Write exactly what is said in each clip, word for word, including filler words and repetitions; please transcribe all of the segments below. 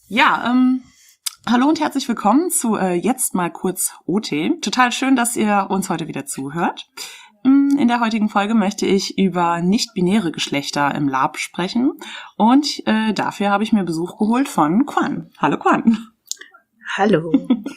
Ja, ähm, hallo und herzlich willkommen zu äh, Jetzt mal kurz O T. Total schön, dass ihr uns heute wieder zuhört. In der heutigen Folge möchte ich über nicht-binäre Geschlechter im Lab sprechen und äh, dafür habe ich mir Besuch geholt von Quan. Hallo Quan. Hallo.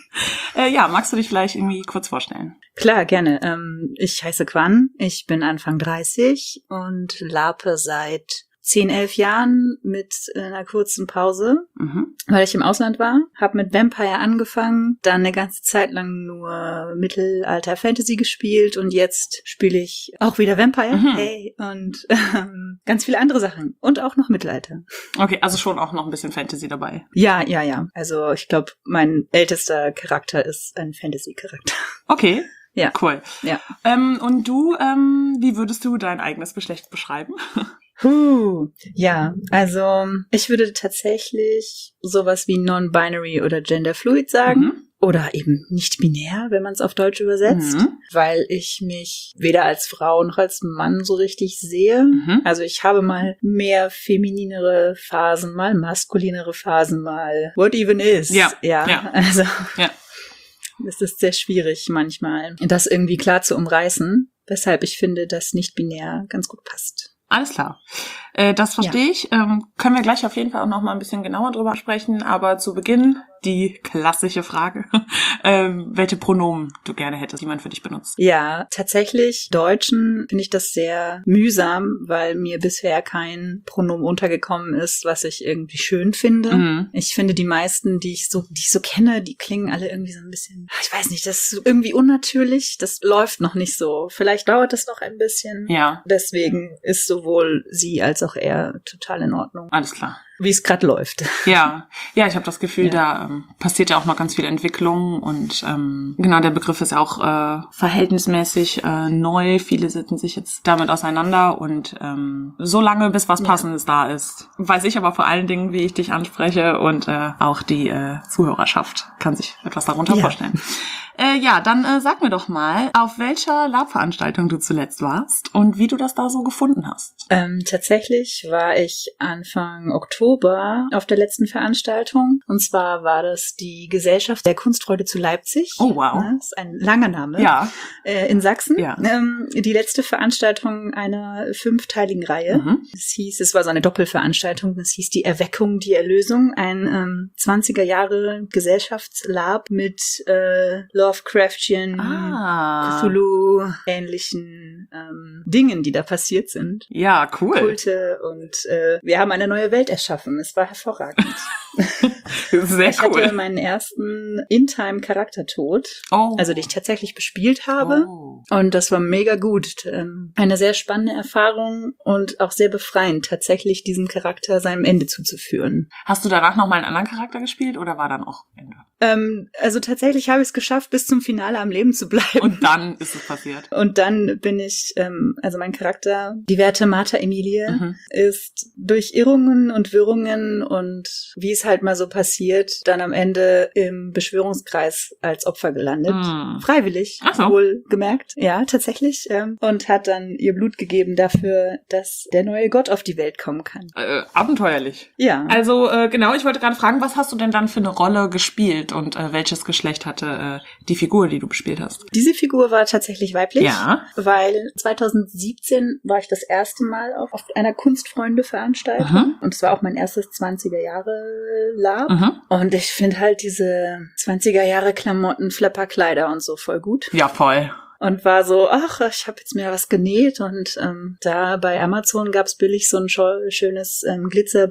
äh, ja, magst du dich vielleicht irgendwie kurz vorstellen? Klar, gerne. Ähm, ich heiße Quan, ich bin Anfang dreißig und lape seit zehn, elf Jahren mit einer kurzen Pause, mhm. weil ich im Ausland war. Habe mit Vampire angefangen, dann eine ganze Zeit lang nur Mittelalter-Fantasy gespielt und jetzt spiele ich auch wieder Vampire. Mhm. Hey, und ähm, ganz viele andere Sachen. Und auch noch Mittelalter. Okay, also schon auch noch ein bisschen Fantasy dabei. Ja, ja, ja. Also ich glaube, mein ältester Charakter ist ein Fantasy-Charakter. Okay. Ja. Cool. Ja. Ähm, und du, ähm, wie würdest du dein eigenes Geschlecht beschreiben? Huh, ja, also ich würde tatsächlich sowas wie non-binary oder genderfluid sagen. Mhm. Oder eben nicht binär, wenn man es auf Deutsch übersetzt, mhm. weil ich mich weder als Frau noch als Mann so richtig sehe. Mhm. Also ich habe mal mehr femininere Phasen, mal maskulinere Phasen, mal what even is. Ja, ja, ja. also ja. Es ist sehr schwierig manchmal, das irgendwie klar zu umreißen, weshalb ich finde, dass nicht binär ganz gut passt. Alles klar. Äh, das verstehe ja. ich. Ähm, können wir gleich auf jeden Fall auch noch mal ein bisschen genauer drüber sprechen. Aber zu Beginn die klassische Frage, ähm, welche Pronomen du gerne hättest, die man für dich benutzt. Ja, tatsächlich Deutschen finde ich das sehr mühsam, weil mir bisher kein Pronomen untergekommen ist, was ich irgendwie schön finde. Mhm. Ich finde, die meisten, die ich so, die ich so kenne, die klingen alle irgendwie so ein bisschen, ich weiß nicht, das ist irgendwie unnatürlich. Das läuft noch nicht so. Vielleicht dauert es noch ein bisschen. Ja. Deswegen ist sowohl sie als auch er total in Ordnung. Alles klar. Wie es gerade läuft. Ja, ja, ich habe das Gefühl, ja. da ähm, passiert ja auch noch ganz viel Entwicklung und ähm, genau, der Begriff ist ja auch äh, verhältnismäßig äh, neu. Viele setzen sich jetzt damit auseinander und ähm, so lange, bis was Passendes ja. da ist, weiß ich aber vor allen Dingen, wie ich dich anspreche und äh, auch die äh, Zuhörerschaft kann sich etwas darunter ja. vorstellen. Äh, ja, dann äh, sag mir doch mal, auf welcher Lab-Veranstaltung du zuletzt warst und wie du das da so gefunden hast. Ähm, tatsächlich war ich Anfang Oktober auf der letzten Veranstaltung. Und zwar war das die Gesellschaft der Kunstfreude zu Leipzig. Oh, wow. Das ist ein langer Name. Ja. Äh, in Sachsen. Ja. Ähm, die letzte Veranstaltung einer fünfteiligen Reihe. Mhm. Es hieß, es war so eine Doppelveranstaltung. Es hieß die Erweckung, die Erlösung. Ein ähm, zwanziger Jahre Gesellschaftslab mit äh, Lovecraftian, ah. Cthulhu-ähnlichen ähm, Dingen, die da passiert sind. Ja, cool. Kulte und äh, wir haben eine neue Welt erschaffen. Es war hervorragend. Sehr ich cool. Ich hatte meinen ersten In-Time-Charaktertod, oh. also den ich tatsächlich bespielt habe. Oh. Und das war mega gut. Ähm, eine sehr spannende Erfahrung und auch sehr befreiend, tatsächlich diesem Charakter seinem Ende zuzuführen. Hast du danach noch mal einen anderen Charakter gespielt oder war dann auch Ende? Ähm, also tatsächlich habe ich es geschafft, bis zum Finale am Leben zu bleiben. Und dann ist es passiert. Und dann bin ich, ähm, also mein Charakter, die werte Martha Emilie, mhm. ist durch Irrungen und Wirrungen und wie es halt mal so passiert, dann am Ende im Beschwörungskreis als Opfer gelandet. Mhm. Freiwillig, Ach so. Wohl gemerkt. Ja, tatsächlich. Ähm, und hat dann ihr Blut gegeben dafür, dass der neue Gott auf die Welt kommen kann. Äh, abenteuerlich. Ja. Also äh, genau, ich wollte gerade fragen, was hast du denn dann für eine Rolle gespielt und äh, welches Geschlecht hatte äh, die Figur, die du bespielt hast? Diese Figur war tatsächlich weiblich, ja. weil zwanzig siebzehn war ich das erste Mal auf, auf einer Kunstfreunde-Veranstaltung mhm. und es war auch mein erstes zwanziger Jahre Lab mhm. und ich finde halt diese zwanziger Jahre Klamotten, Flapperkleider und so voll gut. Ja, voll. Und war so, ach, ich habe jetzt mir was genäht und ähm, da bei Amazon gab's billig so ein schönes ähm,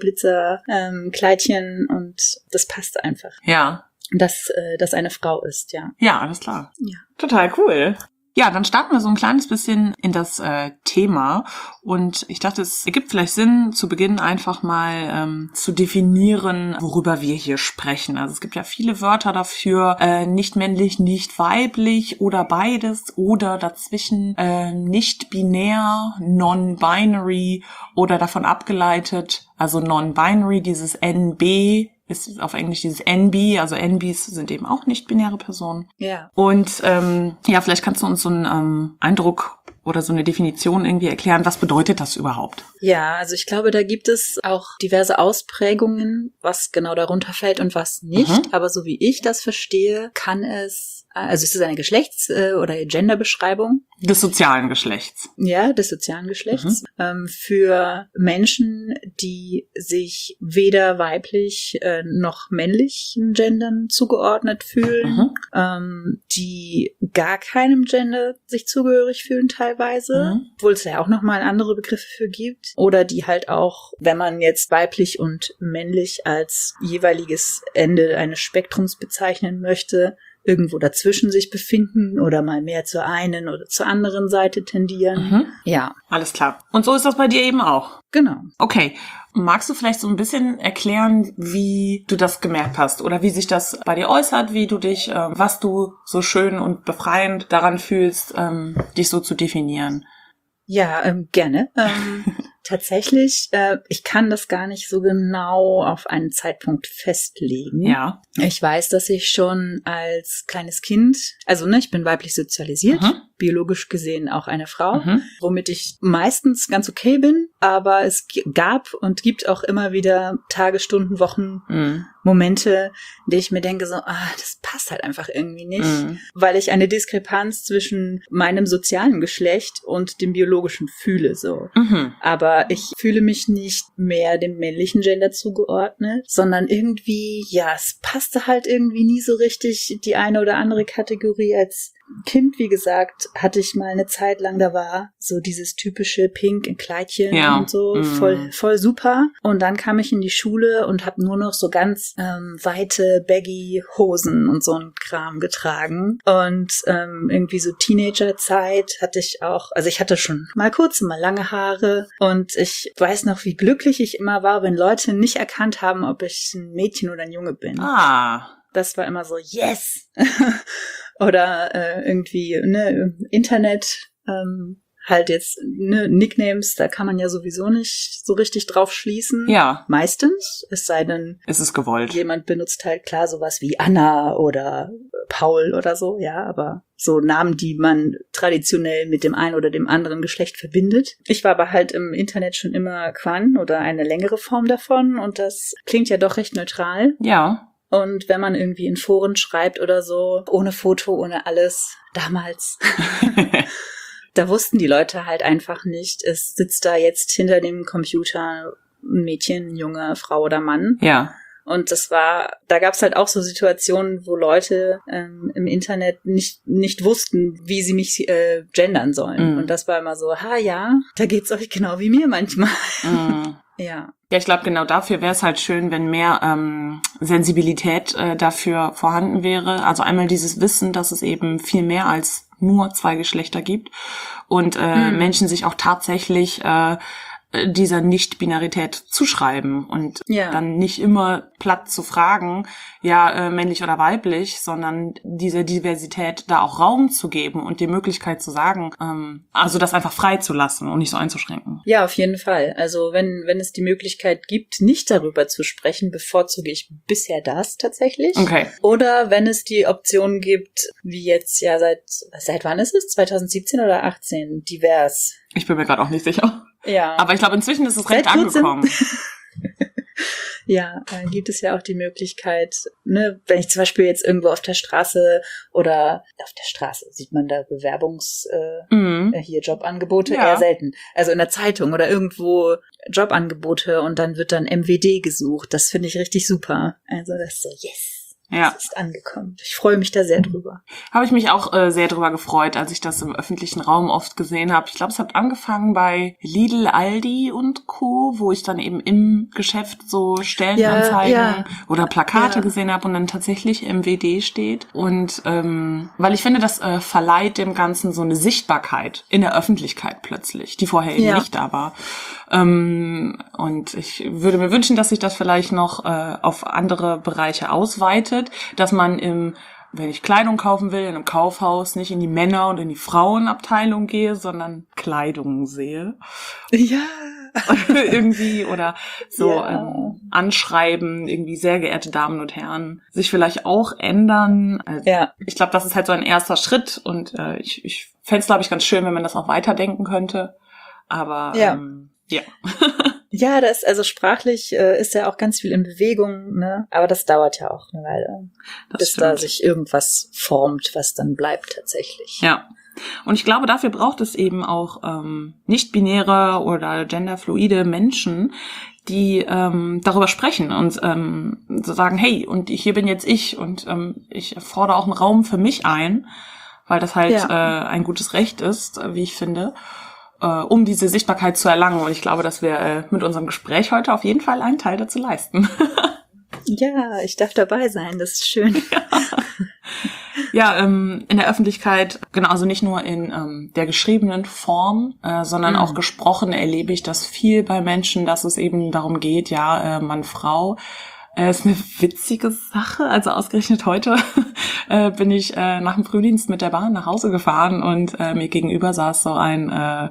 Glitzer-Blitzer-Kleidchen ähm, und das passt einfach. Ja. Dass äh, das eine Frau ist, ja. Ja, alles klar. Ja. Total cool. Ja, dann starten wir so ein kleines bisschen in das äh, Thema und ich dachte, es ergibt vielleicht Sinn, zu Beginn einfach mal ähm, zu definieren, worüber wir hier sprechen. Also es gibt ja viele Wörter dafür, äh, nicht männlich, nicht weiblich oder beides oder dazwischen äh, nicht binär, non-binary oder davon abgeleitet, also non-binary, dieses N B ist auf Englisch dieses N B, also N Bs sind eben auch nicht-binäre Personen. Ja. Und ähm, ja, vielleicht kannst du uns so einen ähm, Eindruck oder so eine Definition irgendwie erklären, was bedeutet das überhaupt? Ja, also ich glaube, da gibt es auch diverse Ausprägungen, was genau darunter fällt und was nicht. Mhm. Aber so wie ich das verstehe, kann es, also es ist eine Geschlechts- oder Genderbeschreibung. Des sozialen Geschlechts. Ja, des sozialen Geschlechts. Mhm. Ähm, für Menschen, die sich weder weiblich äh, noch männlichen Gendern zugeordnet fühlen, mhm. ähm, die gar keinem Gender sich zugehörig fühlen teilweise, mhm. obwohl es ja auch nochmal andere Begriffe für gibt. Oder die halt auch, wenn man jetzt weiblich und männlich als jeweiliges Ende eines Spektrums bezeichnen möchte, irgendwo dazwischen sich befinden oder mal mehr zur einen oder zur anderen Seite tendieren. Mhm. Ja. Alles klar. Und so ist das bei dir eben auch? Genau. Okay. Magst du vielleicht so ein bisschen erklären, wie du das gemerkt hast oder wie sich das bei dir äußert, wie du dich, äh, was du so schön und befreiend daran fühlst, ähm, dich so zu definieren? Ja, ähm, gerne. Ähm, tatsächlich, äh, ich kann das gar nicht so genau auf einen Zeitpunkt festlegen. Ja. Ich weiß, dass ich schon als kleines Kind, also ne, ich bin weiblich sozialisiert, mhm. biologisch gesehen auch eine Frau, mhm. womit ich meistens ganz okay bin, aber es g- gab und gibt auch immer wieder Tage, Stunden, Wochen, mhm. Momente, in denen ich mir denke so, ah, das passt halt einfach irgendwie nicht, mhm. weil ich eine Diskrepanz zwischen meinem sozialen Geschlecht und dem biologischen fühle so. Mhm. Aber ich fühle mich nicht mehr dem männlichen Gender zugeordnet, sondern irgendwie, ja, es passte halt irgendwie nie so richtig die eine oder andere Kategorie. Als Kind, wie gesagt, hatte ich mal eine Zeit lang, da war so dieses typische Pink in Kleidchen ja. und so, mm. voll voll super. Und dann kam ich in die Schule und habe nur noch so ganz ähm, weite Baggy-Hosen und so ein Kram getragen. Und ähm, irgendwie so Teenagerzeit hatte ich auch, also ich hatte schon mal kurze, mal lange Haare. Und ich weiß noch, wie glücklich ich immer war, wenn Leute nicht erkannt haben, ob ich ein Mädchen oder ein Junge bin. Ah. Das war immer so, yes! Oder äh, irgendwie ne, Internet, ähm, halt jetzt ne, Nicknames, da kann man ja sowieso nicht so richtig drauf schließen. Ja. Meistens, es sei denn, es ist gewollt. Jemand benutzt halt klar sowas wie Anna oder Paul oder so, ja, aber so Namen, die man traditionell mit dem einen oder dem anderen Geschlecht verbindet. Ich war aber halt im Internet schon immer Quan oder eine längere Form davon und das klingt ja doch recht neutral. Ja. Und wenn man irgendwie in Foren schreibt oder so, ohne Foto, ohne alles, damals, da wussten die Leute halt einfach nicht, es sitzt da jetzt hinter dem Computer ein Mädchen, ein Junge, Frau oder Mann. Ja. Und das war, da gab es halt auch so Situationen, wo Leute ähm, im Internet nicht nicht wussten, wie sie mich äh, gendern sollen. Mm. Und das war immer so, ha ja, da geht's euch genau wie mir manchmal. Mm. Ja. Ja, ich glaube, genau dafür wäre es halt schön, wenn mehr ähm, Sensibilität äh, dafür vorhanden wäre. Also einmal dieses Wissen, dass es eben viel mehr als nur zwei Geschlechter gibt und äh, mm. Menschen sich auch tatsächlich äh, dieser Nicht-Binarität zuschreiben und ja. dann nicht immer platt zu fragen, ja, äh, männlich oder weiblich, sondern diese Diversität da auch Raum zu geben und die Möglichkeit zu sagen, ähm, also das einfach frei zu lassen und nicht so einzuschränken. Ja, auf jeden Fall. Also wenn wenn es die Möglichkeit gibt, nicht darüber zu sprechen, bevorzuge ich bisher das tatsächlich. Okay. Oder wenn es die Option gibt, wie jetzt ja seit, seit wann ist es? zwanzig siebzehn oder achtzehn? Divers. Ich bin mir gerade auch nicht sicher. Ja. Aber ich glaube, inzwischen ist es recht angekommen. Ja, äh, gibt es ja auch die Möglichkeit, ne, wenn ich zum Beispiel jetzt irgendwo auf der Straße oder auf der Straße sieht man da Bewerbungs, äh, mhm. hier Jobangebote, ja. eher selten. Also in der Zeitung oder irgendwo Jobangebote und dann wird dann M W D gesucht. Das finde ich richtig super. Also das ist so, yes. Ja. Das ist angekommen. Ich freue mich da sehr drüber. Habe ich mich auch äh, sehr drüber gefreut, als ich das im öffentlichen Raum oft gesehen habe. Ich glaube, es hat angefangen bei Lidl, Aldi und Co., wo ich dann eben im Geschäft so Stellenanzeigen ja, ja. oder Plakate ja. gesehen habe und dann tatsächlich M W D steht. Und ähm, weil ich finde, das äh, verleiht dem Ganzen so eine Sichtbarkeit in der Öffentlichkeit plötzlich, die vorher eben ja. nicht da war. Ähm, und ich würde mir wünschen, dass sich das vielleicht noch äh, auf andere Bereiche ausweitet, dass man im, wenn ich Kleidung kaufen will, in einem Kaufhaus nicht in die Männer- und in die Frauenabteilung gehe, sondern Kleidung sehe. Ja. irgendwie oder so ja. ähm, anschreiben, irgendwie sehr geehrte Damen und Herren, sich vielleicht auch ändern. Also ja. Ich glaube, das ist halt so ein erster Schritt und äh, ich, ich fände es, glaube ich, ganz schön, wenn man das auch weiterdenken könnte. Aber ja. ähm, Ja. Ja, das, also sprachlich äh, ist ja auch ganz viel in Bewegung, ne? Aber das dauert ja auch eine Weile, das bis stimmt. Da sich irgendwas formt, was dann bleibt tatsächlich. Ja. Und ich glaube, dafür braucht es eben auch ähm, nicht-binäre oder genderfluide Menschen, die ähm, darüber sprechen und ähm, so sagen, hey, und hier bin jetzt ich und ähm, ich fordere auch einen Raum für mich ein, weil das halt ja. äh, ein gutes Recht ist, wie ich finde, äh, um diese Sichtbarkeit zu erlangen. Und ich glaube, dass wir äh, mit unserem Gespräch heute auf jeden Fall einen Teil dazu leisten. Ja, ich darf dabei sein, das ist schön. Ja. Ja, ähm, in der Öffentlichkeit, genau, also nicht nur in ähm, der geschriebenen Form, äh, sondern mhm. auch gesprochen erlebe ich das viel bei Menschen, dass es eben darum geht, ja, äh, Mann, Frau. Äh, ist eine witzige Sache. Also ausgerechnet heute äh, bin ich äh, nach dem Frühdienst mit der Bahn nach Hause gefahren und äh, mir gegenüber saß so ein äh,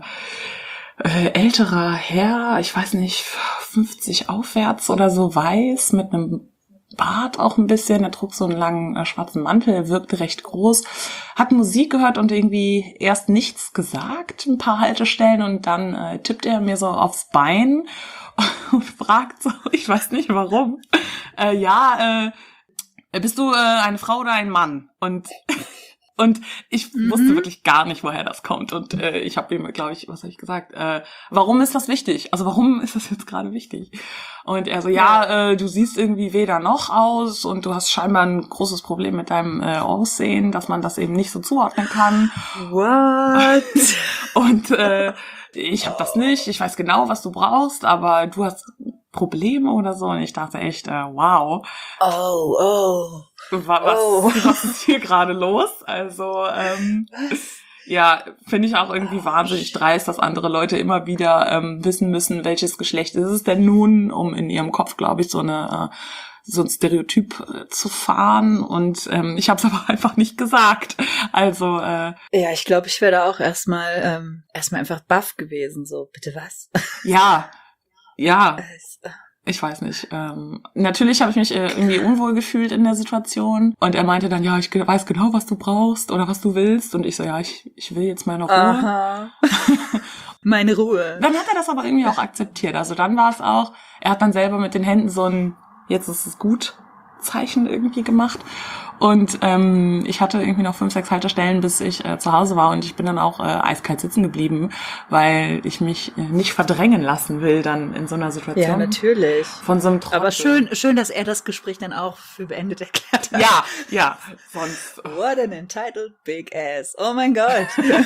äh, älterer Herr, ich weiß nicht, fünfzig aufwärts oder so, weiß, mit einem Bart auch ein bisschen, er trug so einen langen äh, schwarzen Mantel, er wirkte recht groß, hat Musik gehört und irgendwie erst nichts gesagt, ein paar Haltestellen, und dann äh, tippt er mir so aufs Bein und fragt so, ich weiß nicht warum, äh, ja, äh, bist du äh, eine Frau oder ein Mann? Und Und ich mhm. wusste wirklich gar nicht, woher das kommt. Und äh, ich habe ihm, glaube ich, was habe ich gesagt? Äh, warum ist das wichtig? Also warum ist das jetzt gerade wichtig? Und er so, ja, ja äh, du siehst irgendwie weder noch aus und du hast scheinbar ein großes Problem mit deinem äh, Aussehen, dass man das eben nicht so zuordnen kann. What? Und äh, ich habe das nicht. Ich weiß genau, was du brauchst, aber du hast Probleme oder so. Und ich dachte echt, äh, wow. Oh, oh. Was, oh. was ist hier gerade los? Also, ähm, ja, finde ich auch irgendwie wahnsinnig dreist, dass andere Leute immer wieder ähm, wissen müssen, welches Geschlecht ist es denn nun, um in ihrem Kopf, glaube ich, so eine äh, so ein Stereotyp äh, zu fahren. Und ähm, ich habe es aber einfach nicht gesagt. Also äh, ja, ich glaube, ich wäre da auch erstmal ähm, erstmal einfach baff gewesen. So, bitte was? Ja, ja. Ich weiß nicht. Ähm, natürlich habe ich mich äh, irgendwie unwohl gefühlt in der Situation. Und er meinte dann, ja, ich weiß genau, was du brauchst oder was du willst. Und ich so, ja, ich, ich will jetzt meine Ruhe. Aha. Meine Ruhe. Dann hat er das aber irgendwie auch akzeptiert. Also dann war es auch, er hat dann selber mit den Händen so ein, jetzt ist es gut, Zeichen irgendwie gemacht. Und ähm, ich hatte irgendwie noch fünf, sechs Haltestellen, bis ich äh, zu Hause war, und ich bin dann auch äh, eiskalt sitzen geblieben, weil ich mich äh, nicht verdrängen lassen will dann in so einer Situation. Ja, natürlich. Von so einem Trottel. Aber schön, schön, dass er das Gespräch dann auch für beendet erklärt hat. Ja, ja, sonst. What an entitled big ass. Oh mein Gott.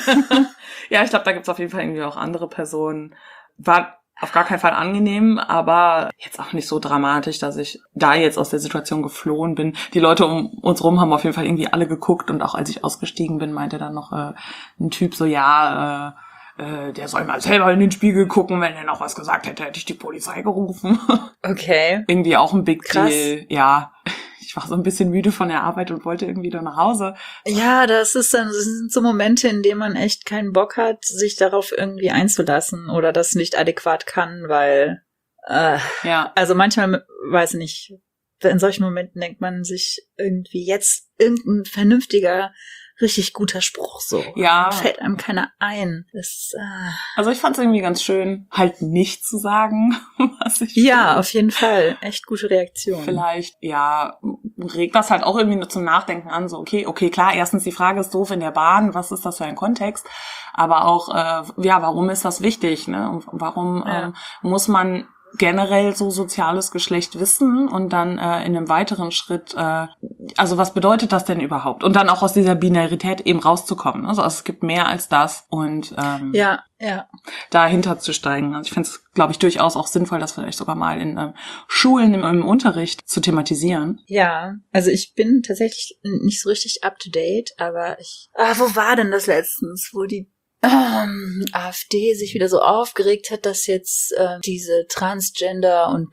Ja, ich glaube, da gibt's auf jeden Fall irgendwie auch andere Personen. War auf gar keinen Fall angenehm, aber jetzt auch nicht so dramatisch, dass ich da jetzt aus der Situation geflohen bin. Die Leute um uns rum haben auf jeden Fall irgendwie alle geguckt, und auch als ich ausgestiegen bin, meinte dann noch äh, ein Typ so, ja, äh, äh, der soll mal selber in den Spiegel gucken, wenn er noch was gesagt hätte, hätte ich die Polizei gerufen. Okay. Irgendwie auch ein Big Krass. Deal, ja. Ich war so ein bisschen müde von der Arbeit und wollte irgendwie da nach Hause. Ja, das ist dann, das sind so Momente, in denen man echt keinen Bock hat, sich darauf irgendwie einzulassen oder das nicht adäquat kann, weil, äh, ja. Also manchmal, weiß nicht, in solchen Momenten denkt man sich irgendwie jetzt irgendein vernünftiger, richtig guter Spruch so. Ja. Fällt einem keiner ein. Das, äh also ich fand es irgendwie ganz schön, halt nicht zu sagen, was ich Ja, will. auf jeden Fall. Echt gute Reaktion. Vielleicht, ja, regt das halt auch irgendwie nur zum Nachdenken an. So, okay, okay, klar, erstens die Frage ist doof in der Bahn, was ist das für ein Kontext? Aber auch, äh, ja, warum ist das wichtig? Ne? Und warum Ja. ähm, muss man generell so soziales Geschlecht wissen und dann äh, in einem weiteren Schritt, äh, also was bedeutet das denn überhaupt? Und dann auch aus dieser Binarität eben rauszukommen. Also es gibt mehr als das, und ähm, ja, ja. dahinter zu steigen. Also ich finde es, glaube ich, durchaus auch sinnvoll, das vielleicht sogar mal in ähm, Schulen im, im Unterricht zu thematisieren. Ja, also ich bin tatsächlich nicht so richtig up to date, aber ich, ah, wo war denn das letztens, wo die Ähm, AfD sich wieder so aufgeregt hat, dass jetzt äh, diese Transgender- und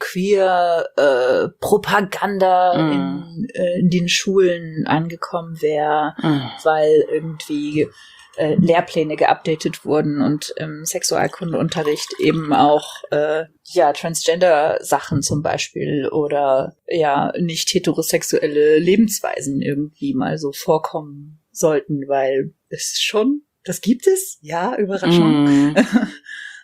Queer-Propaganda äh, mm. in, äh, in den Schulen angekommen wäre, mm. weil irgendwie äh, Lehrpläne geupdatet wurden und im Sexualkundeunterricht eben auch äh, ja Transgender-Sachen zum Beispiel oder ja nicht heterosexuelle Lebensweisen irgendwie mal so vorkommen sollten, weil es schon Das gibt es? Ja, Überraschung. Mm.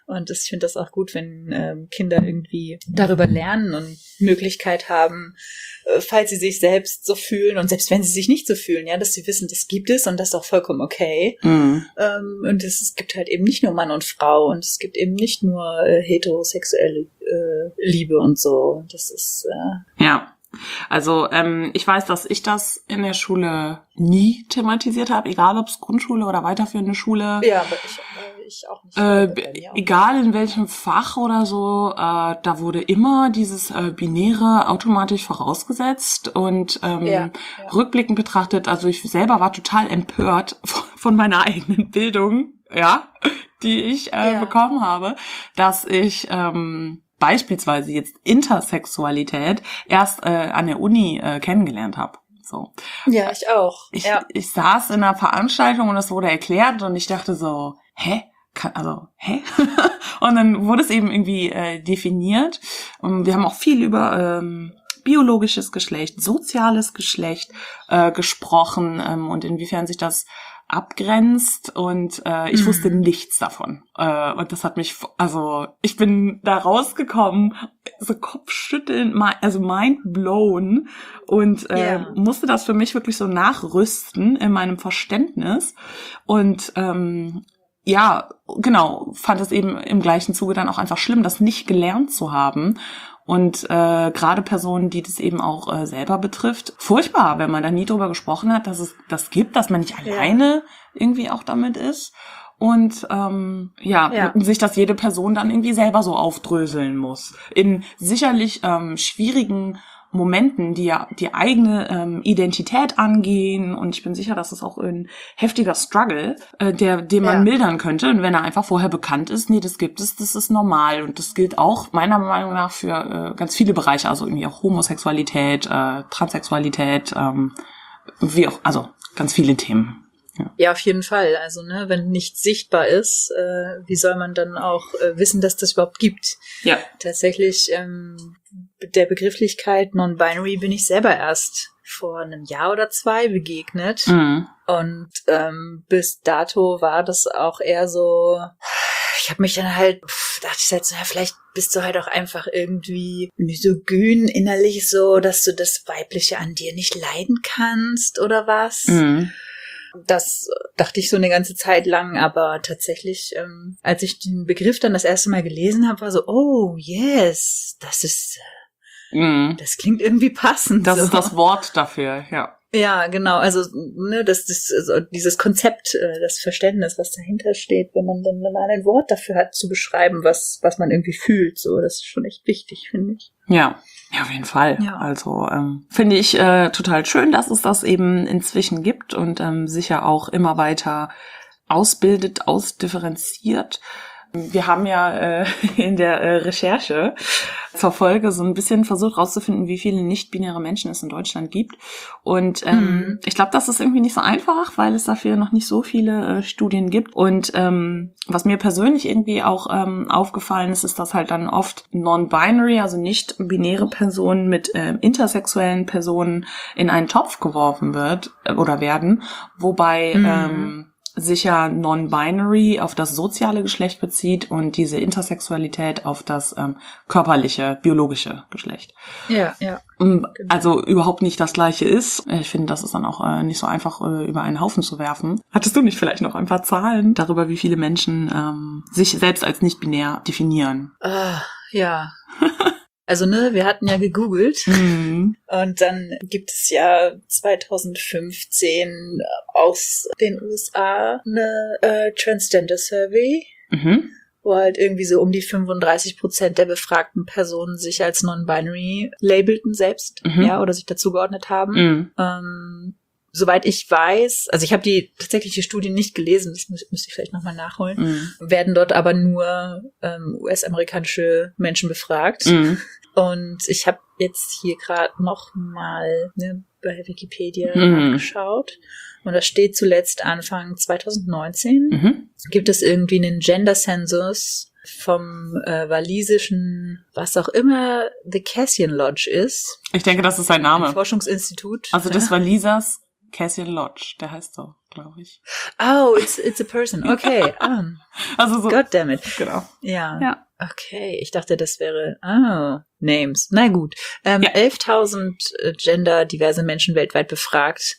Und das, ich finde das auch gut, wenn ähm, Kinder irgendwie darüber lernen und Möglichkeit haben, äh, falls sie sich selbst so fühlen und selbst wenn sie sich nicht so fühlen, ja, dass sie wissen, das gibt es und das ist auch vollkommen okay. Mhm. Ähm, und es, es gibt halt eben nicht nur Mann und Frau und es gibt eben nicht nur äh, heterosexuelle äh, Liebe und so. Das ist äh, ja. Also ähm, ich weiß, dass ich das in der Schule nie thematisiert habe, egal ob es Grundschule oder weiterführende Schule. Ja, aber ich, äh, ich auch nicht. Äh, auch egal in welchem Fach oder so, äh, da wurde immer dieses äh, Binäre automatisch vorausgesetzt und ähm, ja, ja. rückblickend betrachtet, also ich selber war total empört von, von meiner eigenen Bildung, ja, die ich äh, ja. bekommen habe, dass ich ähm, beispielsweise jetzt Intersexualität erst äh, an der Uni äh, kennengelernt habe. So. Ja, ich auch. Ich, ja. ich saß in einer Veranstaltung und es wurde erklärt und ich dachte so, hä? Kann, also, hä? Und dann wurde es eben irgendwie äh, definiert. Und wir haben auch viel über ähm, biologisches Geschlecht, soziales Geschlecht äh, gesprochen ähm, und inwiefern sich das abgrenzt und äh, ich mhm. wusste nichts davon. Äh, und das hat mich, also ich bin da rausgekommen, so kopfschüttelnd, also mind blown und äh, yeah. musste das für mich wirklich so nachrüsten in meinem Verständnis. Und ähm, ja, genau, fand es eben im gleichen Zuge dann auch einfach schlimm, das nicht gelernt zu haben. Und äh, gerade Personen, die das eben auch äh, selber betrifft, furchtbar, wenn man da nie drüber gesprochen hat, dass es das gibt, dass man nicht alleine ja. irgendwie auch damit ist. Und ähm, ja, ja, sich das jede Person dann irgendwie selber so aufdröseln muss. In sicherlich ähm, schwierigen Momenten, die ja die eigene ähm, Identität angehen, und ich bin sicher, dass es auch ein heftiger Struggle, äh, der, den man ja. mildern könnte, und wenn er einfach vorher bekannt ist, nee, das gibt es, das ist normal, und das gilt auch meiner Meinung nach für äh, ganz viele Bereiche, also irgendwie auch Homosexualität, äh, Transsexualität, ähm, wie auch, also ganz viele Themen. Ja. ja, auf jeden Fall. Also, ne, wenn nichts sichtbar ist, äh, wie soll man dann auch äh, wissen, dass das überhaupt gibt? Ja. Tatsächlich, ähm, der Begrifflichkeit Non-Binary bin ich selber erst vor einem Jahr oder zwei begegnet. Mhm. Und ähm, bis dato war das auch eher so, ich habe mich dann halt, pff, dachte ich halt so, ja, vielleicht bist du halt auch einfach irgendwie misogyn innerlich so, dass du das Weibliche an dir nicht leiden kannst oder was. Mhm. Das dachte ich so eine ganze Zeit lang, aber tatsächlich, ähm, als ich den Begriff dann das erste Mal gelesen habe, war so, oh, yes, das ist, mm. das klingt irgendwie passend. Das so. ist das Wort dafür, ja. Ja, genau, also ne, das, das also dieses Konzept, äh, das Verständnis, was dahinter steht, wenn man dann mal ein Wort dafür hat, zu beschreiben, was was man irgendwie fühlt, so, das ist schon echt wichtig, finde ich. Ja. Ja, auf jeden Fall. Ja. Also ähm, finde ich äh, total schön, dass es das eben inzwischen gibt und ähm, sicher auch immer weiter ausbildet, ausdifferenziert. Wir haben ja äh, in der äh, Recherche zur Folge so ein bisschen versucht rauszufinden, wie viele nicht-binäre Menschen es in Deutschland gibt. Und ähm, mhm. ich glaube, das ist irgendwie nicht so einfach, weil es dafür noch nicht so viele äh, Studien gibt. Und ähm, was mir persönlich irgendwie auch ähm, aufgefallen ist, ist, dass halt dann oft non-binary, also nicht-binäre Personen mit äh, intersexuellen Personen in einen Topf geworfen wird äh, oder werden, wobei mhm. ähm, sich ja non-binary auf das soziale Geschlecht bezieht und diese Intersexualität auf das ähm, körperliche, biologische Geschlecht. Ja, ja. Also überhaupt nicht das Gleiche ist. Ich finde, das ist dann auch äh, nicht so einfach, äh, über einen Haufen zu werfen. Hattest du nicht vielleicht noch ein paar Zahlen darüber, wie viele Menschen ähm, sich selbst als nicht-binär definieren? Uh, ja. Also, ne, wir hatten ja gegoogelt mhm. und dann gibt es ja zwanzig fünfzehn aus den U S A eine äh, Transgender Survey, mhm. wo halt irgendwie so um die fünfunddreißig Prozent der befragten Personen sich als non-binary labelten selbst, mhm. ja, oder sich dazugeordnet haben. Mhm. Ähm, Soweit ich weiß, also ich habe die tatsächlich die Studien nicht gelesen, das müß, müsste ich vielleicht nochmal nachholen, mm. werden dort aber nur ähm, U S-amerikanische Menschen befragt. Mm. Und ich habe jetzt hier gerade noch mal ne, bei Wikipedia mm. nachgeschaut. Und da steht zuletzt Anfang zwanzig neunzehn, mm-hmm. gibt es irgendwie einen Gender-Census vom äh, walisischen, was auch immer The Cassian Lodge ist. Ich denke, das ist sein Name. Ein Forschungsinstitut. Also des Walisers Cassian Lodge, der heißt so, glaube ich. Oh, it's it's a person. Okay. Um, also so. Goddammit. Genau. Ja. Ja. Okay, ich dachte, das wäre, oh, Names. Na gut. Ähm, Ja. elftausend äh, genderdiverse Menschen weltweit befragt,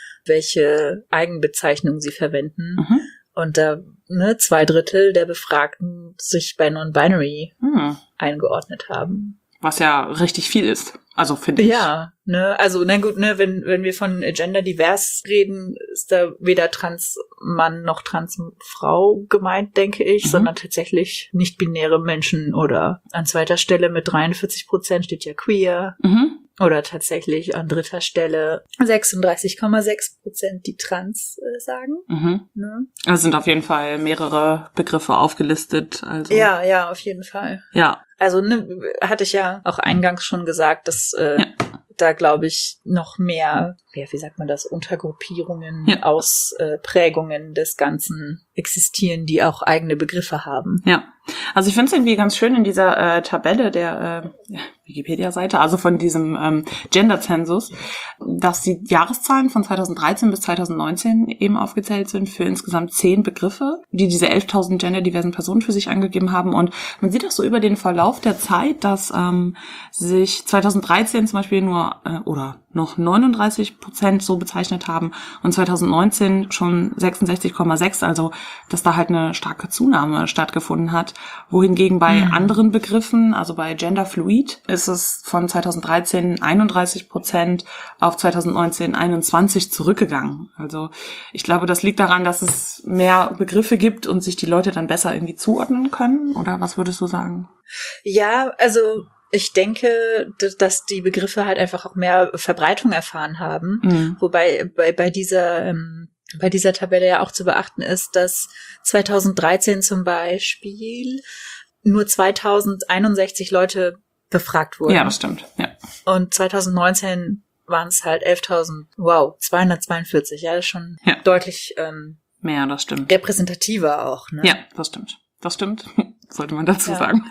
welche Eigenbezeichnungen sie verwenden. Mhm. Und da, ne, zwei Drittel der Befragten sich bei Non-Binary Hm. eingeordnet haben. Was ja richtig viel ist. Also finde ich. Ja, ne, also na gut, ne, wenn wenn wir von gender divers reden, ist da weder Trans-Mann noch Trans-Frau gemeint, denke ich, Mhm. sondern tatsächlich nicht-binäre Menschen oder an zweiter Stelle mit dreiundvierzig Prozent steht ja queer Mhm. oder tatsächlich an dritter Stelle sechsunddreißig Komma sechs Prozent, die trans äh, sagen, Mhm. ne? Es sind auf jeden Fall mehrere Begriffe aufgelistet. Also. Ja, ja, auf jeden Fall. Ja. Also, ne, hatte ich ja auch eingangs schon gesagt, dass äh, Ja. da, glaube ich, noch mehr, ja, wie sagt man das, Untergruppierungen, Ja. Ausprägungen des Ganzen existieren, die auch eigene Begriffe haben. Ja, also ich finde es irgendwie ganz schön in dieser äh, Tabelle der äh, Wikipedia-Seite, also von diesem ähm, Gender-Zensus, dass die Jahreszahlen von zweitausenddreizehn bis zweitausendneunzehn eben aufgezählt sind für insgesamt zehn Begriffe, die diese elftausend genderdiversen Personen für sich angegeben haben. Und man sieht auch so über den Verlauf der Zeit, dass ähm, sich zweitausenddreizehn zum Beispiel nur äh, oder noch neununddreißig Prozent so bezeichnet haben und zweitausendneunzehn schon sechsundsechzig Komma sechs, also dass da halt eine starke Zunahme stattgefunden hat. Wohingegen bei Mhm. anderen Begriffen, also bei Genderfluid, ist es von zweitausenddreizehn einunddreißig Prozent auf zweitausendneunzehn einundzwanzig zurückgegangen. Also ich glaube, das liegt daran, dass es mehr Begriffe gibt und sich die Leute dann besser irgendwie zuordnen können. Oder was würdest du sagen? Ja, also ich denke, d- dass die Begriffe halt einfach auch mehr Verbreitung erfahren haben. Mhm. Wobei bei, bei dieser ähm, bei dieser Tabelle ja auch zu beachten ist, dass zweitausenddreizehn zum Beispiel nur zweitausendeinundsechzig Leute befragt wurden. Ja, das stimmt. Ja. Und zweitausendneunzehn waren es halt elftausend, wow, zweihundertzweiundvierzig. Ja, das ist schon Ja. deutlich ähm, Mehr, das stimmt. repräsentativer auch. Ne? Ja, das stimmt. Das stimmt. Sollte man dazu Ja. sagen.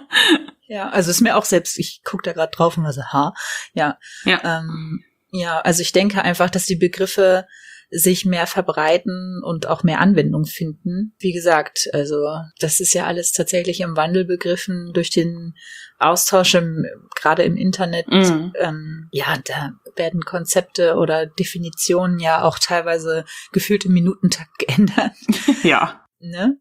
Ja, also ist mir auch selbst, ich gucke da gerade drauf und war so, ha, ja. Ja. Ähm, ja, also ich denke einfach, dass die Begriffe sich mehr verbreiten und auch mehr Anwendung finden. Wie gesagt, also das ist ja alles tatsächlich im Wandel begriffen durch den Austausch im, gerade im Internet. Mhm. Ähm, ja, da werden Konzepte oder Definitionen ja auch teilweise gefühlt im Minutentakt geändert. Ja. Ne?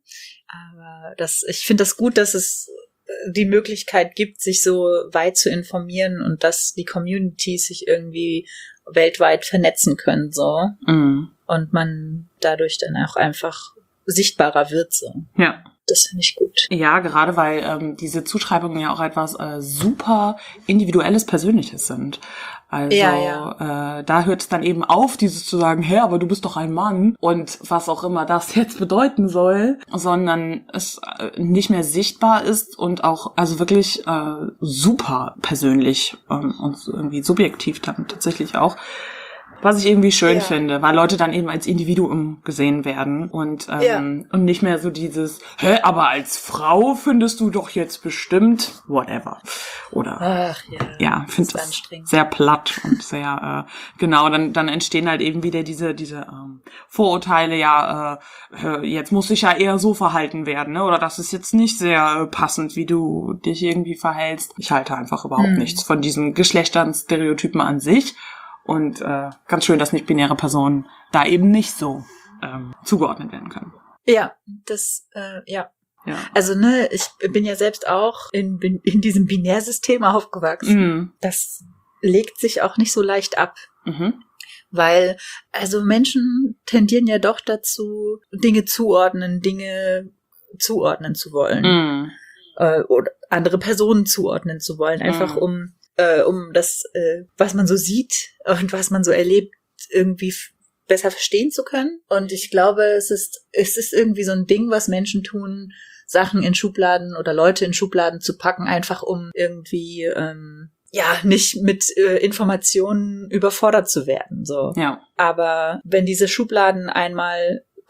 Aber das, ich finde das gut, dass es die Möglichkeit gibt, sich so weit zu informieren und dass die Communities sich irgendwie weltweit vernetzen können, so. Mhm. Und man dadurch dann auch einfach sichtbarer wird, so. Ja. Das finde ich gut. Ja, gerade weil ähm, diese Zuschreibungen ja auch etwas äh, super Individuelles, Persönliches sind. Also Ja, Äh, da hört es dann eben auf, dieses zu sagen, hä, aber du bist doch ein Mann und was auch immer das jetzt bedeuten soll, sondern es äh, nicht mehr sichtbar ist und auch also wirklich äh, super persönlich ähm, und irgendwie subjektiv dann tatsächlich auch. Was ich irgendwie schön Ja. finde, weil Leute dann eben als Individuum gesehen werden und ähm, Ja. und nicht mehr so dieses, hä, aber als Frau findest du doch jetzt bestimmt whatever. Oder Ach ja. ja, ich finde ist das anstrengend. sehr platt und sehr äh, genau, dann dann entstehen halt eben wieder diese diese ähm, Vorurteile, ja, äh, äh, jetzt muss ich ja eher so verhalten werden, ne? Oder das ist jetzt nicht sehr äh, passend, wie du dich irgendwie verhältst. Ich halte einfach überhaupt Hm. nichts von diesen Geschlechterstereotypen an sich. Und äh, ganz schön, dass nicht-binäre Personen da eben nicht so ähm, zugeordnet werden können. Ja, das, äh, ja. Ja. Also, ne, ich bin ja selbst auch in, bin in diesem Binärsystem aufgewachsen. Mhm. Das legt sich auch nicht so leicht ab. Mhm. Weil, also Menschen tendieren ja doch dazu, Dinge zuordnen, Dinge zuordnen zu wollen. Mhm. Äh, oder andere Personen zuordnen zu wollen. Einfach Mhm. um, äh, um das, äh, was man so sieht und was man so erlebt, irgendwie f- besser verstehen zu können. Und ich glaube, es ist, es ist irgendwie so ein Ding, was Menschen tun, Sachen in Schubladen oder Leute in Schubladen zu packen, einfach um irgendwie, ähm, ja, nicht mit äh, Informationen überfordert zu werden, so. Ja. Aber wenn diese Schubladen einmal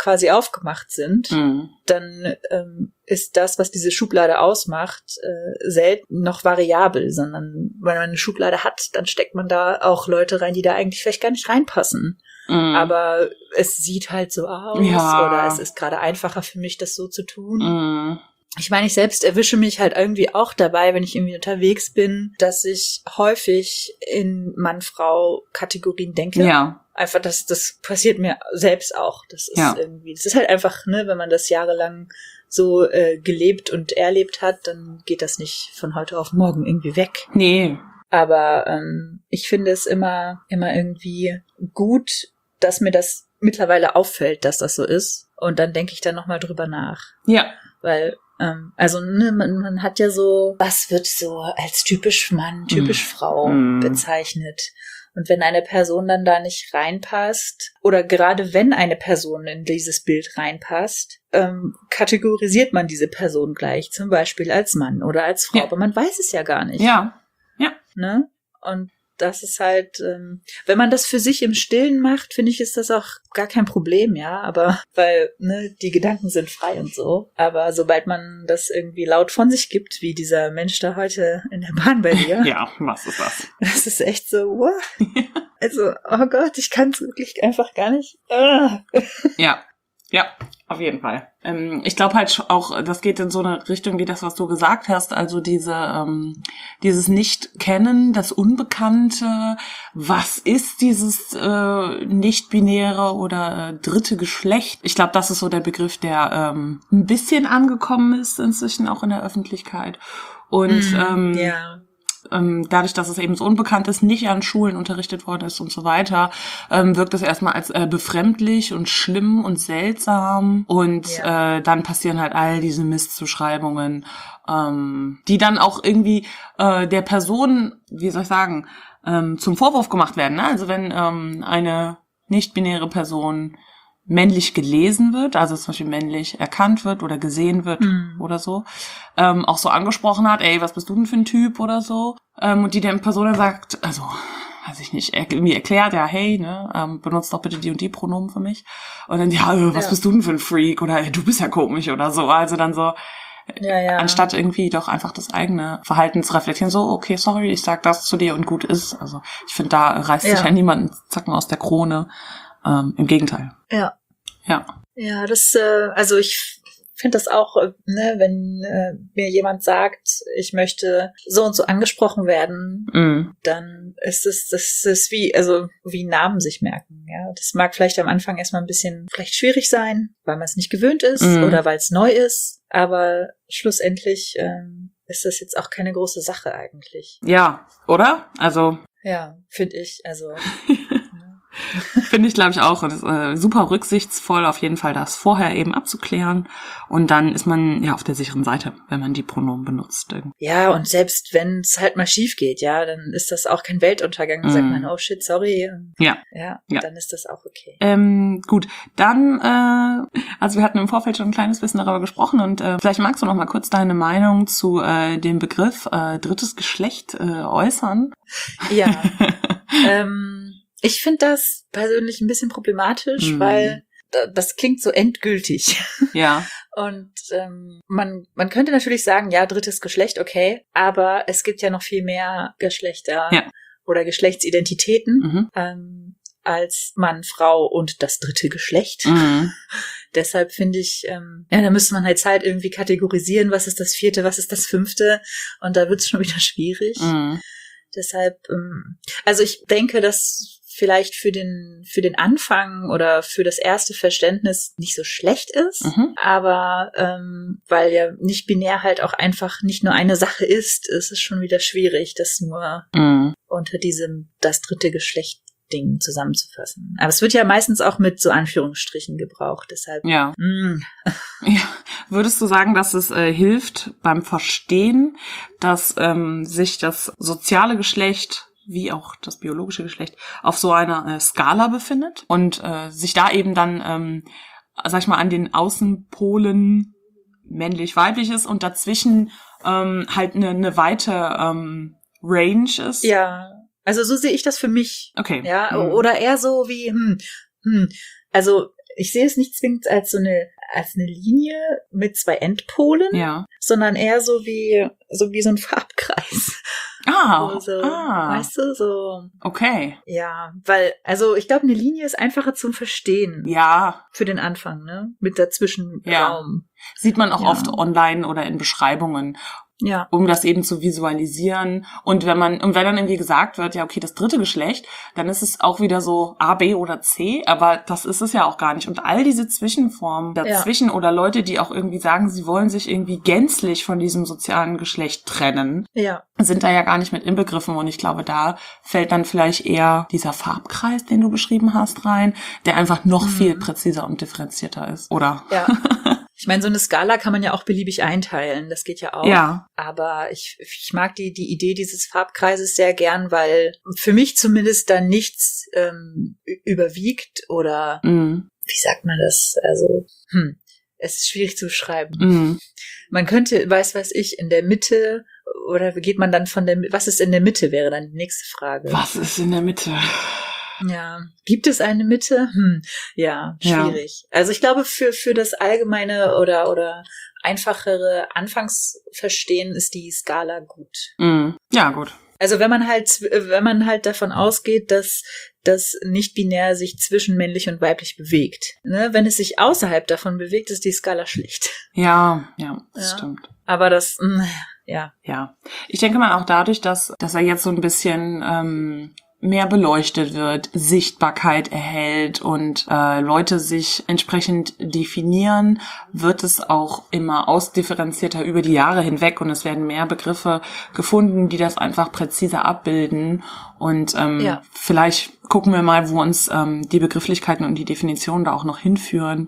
quasi aufgemacht sind, mhm. dann ähm, ist das, was diese Schublade ausmacht, äh, selten noch variabel, sondern wenn man eine Schublade hat, dann steckt man da auch Leute rein, die da eigentlich vielleicht gar nicht reinpassen. Mhm. Aber es sieht halt so aus ja. oder es ist gerade einfacher für mich, das so zu tun. Mhm. Ich meine, ich selbst erwische mich halt irgendwie auch dabei, wenn ich irgendwie unterwegs bin, dass ich häufig in Mann-Frau-Kategorien denke. Ja. Einfach, das, das passiert mir selbst auch. Das ist ja. irgendwie, das ist halt einfach, ne, wenn man das jahrelang so äh, gelebt und erlebt hat, dann geht das nicht von heute auf morgen irgendwie weg. Nee. Aber ähm, ich finde es immer, immer irgendwie gut, dass mir das mittlerweile auffällt, dass das so ist. Und dann denke ich dann nochmal drüber nach. Ja. Weil Also ne, man, man hat ja so, was wird so als typisch Mann, typisch mm. Frau mm. bezeichnet. Und wenn eine Person dann da nicht reinpasst, oder gerade wenn eine Person in dieses Bild reinpasst, ähm, kategorisiert man diese Person gleich, zum Beispiel als Mann oder als Frau. Ja. Aber man weiß es ja gar nicht. Ja, ja. Ne? Und das ist halt, ähm, wenn man das für sich im Stillen macht, finde ich, ist das auch gar kein Problem, ja, aber, weil, ne, die Gedanken sind frei und so, aber sobald man das irgendwie laut von sich gibt, wie dieser Mensch da heute in der Bahn bei dir. Ja, was ist das? Das ist echt so, what? Also, oh Gott, ich kann es wirklich einfach gar nicht. Ah. Ja, ja, auf jeden Fall. Ähm, ich glaube halt auch, das geht in so eine Richtung wie das, was du gesagt hast, also diese ähm, dieses Nicht-Kennen, das Unbekannte, was ist dieses äh, nicht-binäre oder äh, dritte Geschlecht? Ich glaube, das ist so der Begriff, der ähm, ein bisschen angekommen ist inzwischen auch in der Öffentlichkeit. Und mm, ähm, yeah. Ähm, dadurch, dass es eben so unbekannt ist, nicht an Schulen unterrichtet worden ist und so weiter, ähm, wirkt es erstmal als äh, befremdlich und schlimm und seltsam und ja. äh, dann passieren halt all diese Mistzuschreibungen, ähm, die dann auch irgendwie äh, der Person, wie soll ich sagen, ähm, zum Vorwurf gemacht werden. Ne? Also wenn ähm, eine nicht-binäre Person männlich gelesen wird, also zum Beispiel männlich erkannt wird oder gesehen wird mhm. oder so, ähm, auch so angesprochen hat, ey, was bist du denn für ein Typ oder so, ähm, und die der Person dann sagt, also, weiß ich nicht, er, irgendwie erklärt, ja, hey, ne, ähm, benutzt doch bitte die und die Pronomen für mich, und dann, ja, äh, was ja. bist du denn für ein Freak, oder ey, du bist ja komisch oder so, also dann so, ja, ja. anstatt irgendwie doch einfach das eigene Verhalten zu reflektieren, so, okay, sorry, ich sag das zu dir und gut ist, also ich finde, da reißt ja. sich ja niemand einen Zacken aus der Krone, ähm, im Gegenteil. Ja. Ja. Ja, das, äh, also ich finde das auch, äh, ne, wenn äh, mir jemand sagt, ich möchte so und so angesprochen werden, mm. dann ist es, das ist wie, also wie Namen sich merken, ja. Das mag vielleicht am Anfang erstmal ein bisschen vielleicht schwierig sein, weil man es nicht gewöhnt ist mm. oder weil es neu ist, aber schlussendlich ähm, ist das jetzt auch keine große Sache eigentlich. Ja, oder? Also. Ja, finde ich, also. Finde ich, glaube ich, auch. Und es ist äh, super rücksichtsvoll, auf jeden Fall das vorher eben abzuklären. Und dann ist man ja auf der sicheren Seite, wenn man die Pronomen benutzt. Ja, und selbst wenn es halt mal schief geht, ja, dann ist das auch kein Weltuntergang. Dann mm. sagt man, oh shit, sorry. Ja. Ja, ja. Dann ist das auch okay. Ähm, gut, dann, äh, also wir hatten im Vorfeld schon ein kleines bisschen darüber gesprochen und äh, vielleicht magst du noch mal kurz deine Meinung zu äh, dem Begriff äh, drittes Geschlecht äh, äußern. Ja, ähm... Ich finde das persönlich ein bisschen problematisch, mm. weil das klingt so endgültig. Ja. Und ähm, man man könnte natürlich sagen, ja, drittes Geschlecht, okay, aber es gibt ja noch viel mehr Geschlechter ja. oder Geschlechtsidentitäten mhm. ähm, als Mann, Frau und das dritte Geschlecht. Mhm. Deshalb finde ich, ähm, ja, da müsste man halt halt irgendwie kategorisieren, was ist das vierte, was ist das fünfte, und da wird es schon wieder schwierig. Mhm. Deshalb, ähm, also ich denke, dass vielleicht für den für den Anfang oder für das erste Verständnis nicht so schlecht ist, mhm. aber ähm, weil ja nicht binär halt auch einfach nicht nur eine Sache ist, ist es schon wieder schwierig, das nur mhm. unter diesem das dritte Geschlecht Ding zusammenzufassen. Aber es wird ja meistens auch mit so Anführungsstrichen gebraucht, deshalb. Ja. Mm. Ja. Würdest du sagen, dass es äh, hilft beim Verstehen, dass ähm, sich das soziale Geschlecht wie auch das biologische Geschlecht auf so einer äh, Skala befindet und äh, sich da eben dann, ähm, sag ich mal, an den Außenpolen männlich-weiblich ist und dazwischen ähm, halt eine ne weite ähm, Range ist? Ja, also so sehe ich das für mich. Okay. Ja, mhm. oder eher so wie, hm, hm, also ich sehe es nicht zwingend als so eine, als eine Linie mit zwei Endpolen, ja. sondern eher so wie, so wie so ein Farbkreis. Ah, also, ah. Weißt du, so. Okay. Ja, weil, also ich glaube, eine Linie ist einfacher zum Verstehen. Ja. Für den Anfang, ne? Mit dazwischen ja. Raum. Sieht man auch ja. oft online oder in Beschreibungen. Ja. Um das eben zu visualisieren. Und wenn man, und wenn dann irgendwie gesagt wird, ja, okay, das dritte Geschlecht, dann ist es auch wieder so A, B oder C, aber das ist es ja auch gar nicht. Und all diese Zwischenformen dazwischen ja. oder Leute, die auch irgendwie sagen, sie wollen sich irgendwie gänzlich von diesem sozialen Geschlecht trennen, ja. sind da ja gar nicht mit inbegriffen. Und ich glaube, da fällt dann vielleicht eher dieser Farbkreis, den du beschrieben hast, rein, der einfach noch mhm. viel präziser und differenzierter ist, oder? Ja. Ich meine, so eine Skala kann man ja auch beliebig einteilen, das geht ja auch. Ja. Aber ich, ich mag die, die Idee dieses Farbkreises sehr gern, weil für mich zumindest da nichts ähm, überwiegt oder, mm. wie sagt man das? Also, hm, es ist schwierig zu beschreiben. Mm. Man könnte, weiß weiß ich, in der Mitte, oder geht man dann von der, was ist in der Mitte, wäre dann die nächste Frage. Was ist in der Mitte? Ja. Gibt es eine Mitte? Hm. Ja, schwierig. Ja. Also ich glaube, für, für das allgemeine oder, oder einfachere Anfangsverstehen ist die Skala gut. Mm. Ja, gut. Also wenn man halt, wenn man halt davon ausgeht, dass das nicht-binär sich zwischen männlich und weiblich bewegt. Ne? Wenn es sich außerhalb davon bewegt, ist die Skala schlicht. Ja, ja, das ja. stimmt. Aber das, ja. Ja. Ich denke mal auch dadurch, dass, dass er jetzt so ein bisschen, ähm, mehr beleuchtet wird, Sichtbarkeit erhält und äh, Leute sich entsprechend definieren, wird es auch immer ausdifferenzierter über die Jahre hinweg und es werden mehr Begriffe gefunden, die das einfach präziser abbilden und ähm, ja. vielleicht gucken wir mal, wo uns ähm, die Begrifflichkeiten und die Definitionen da auch noch hinführen.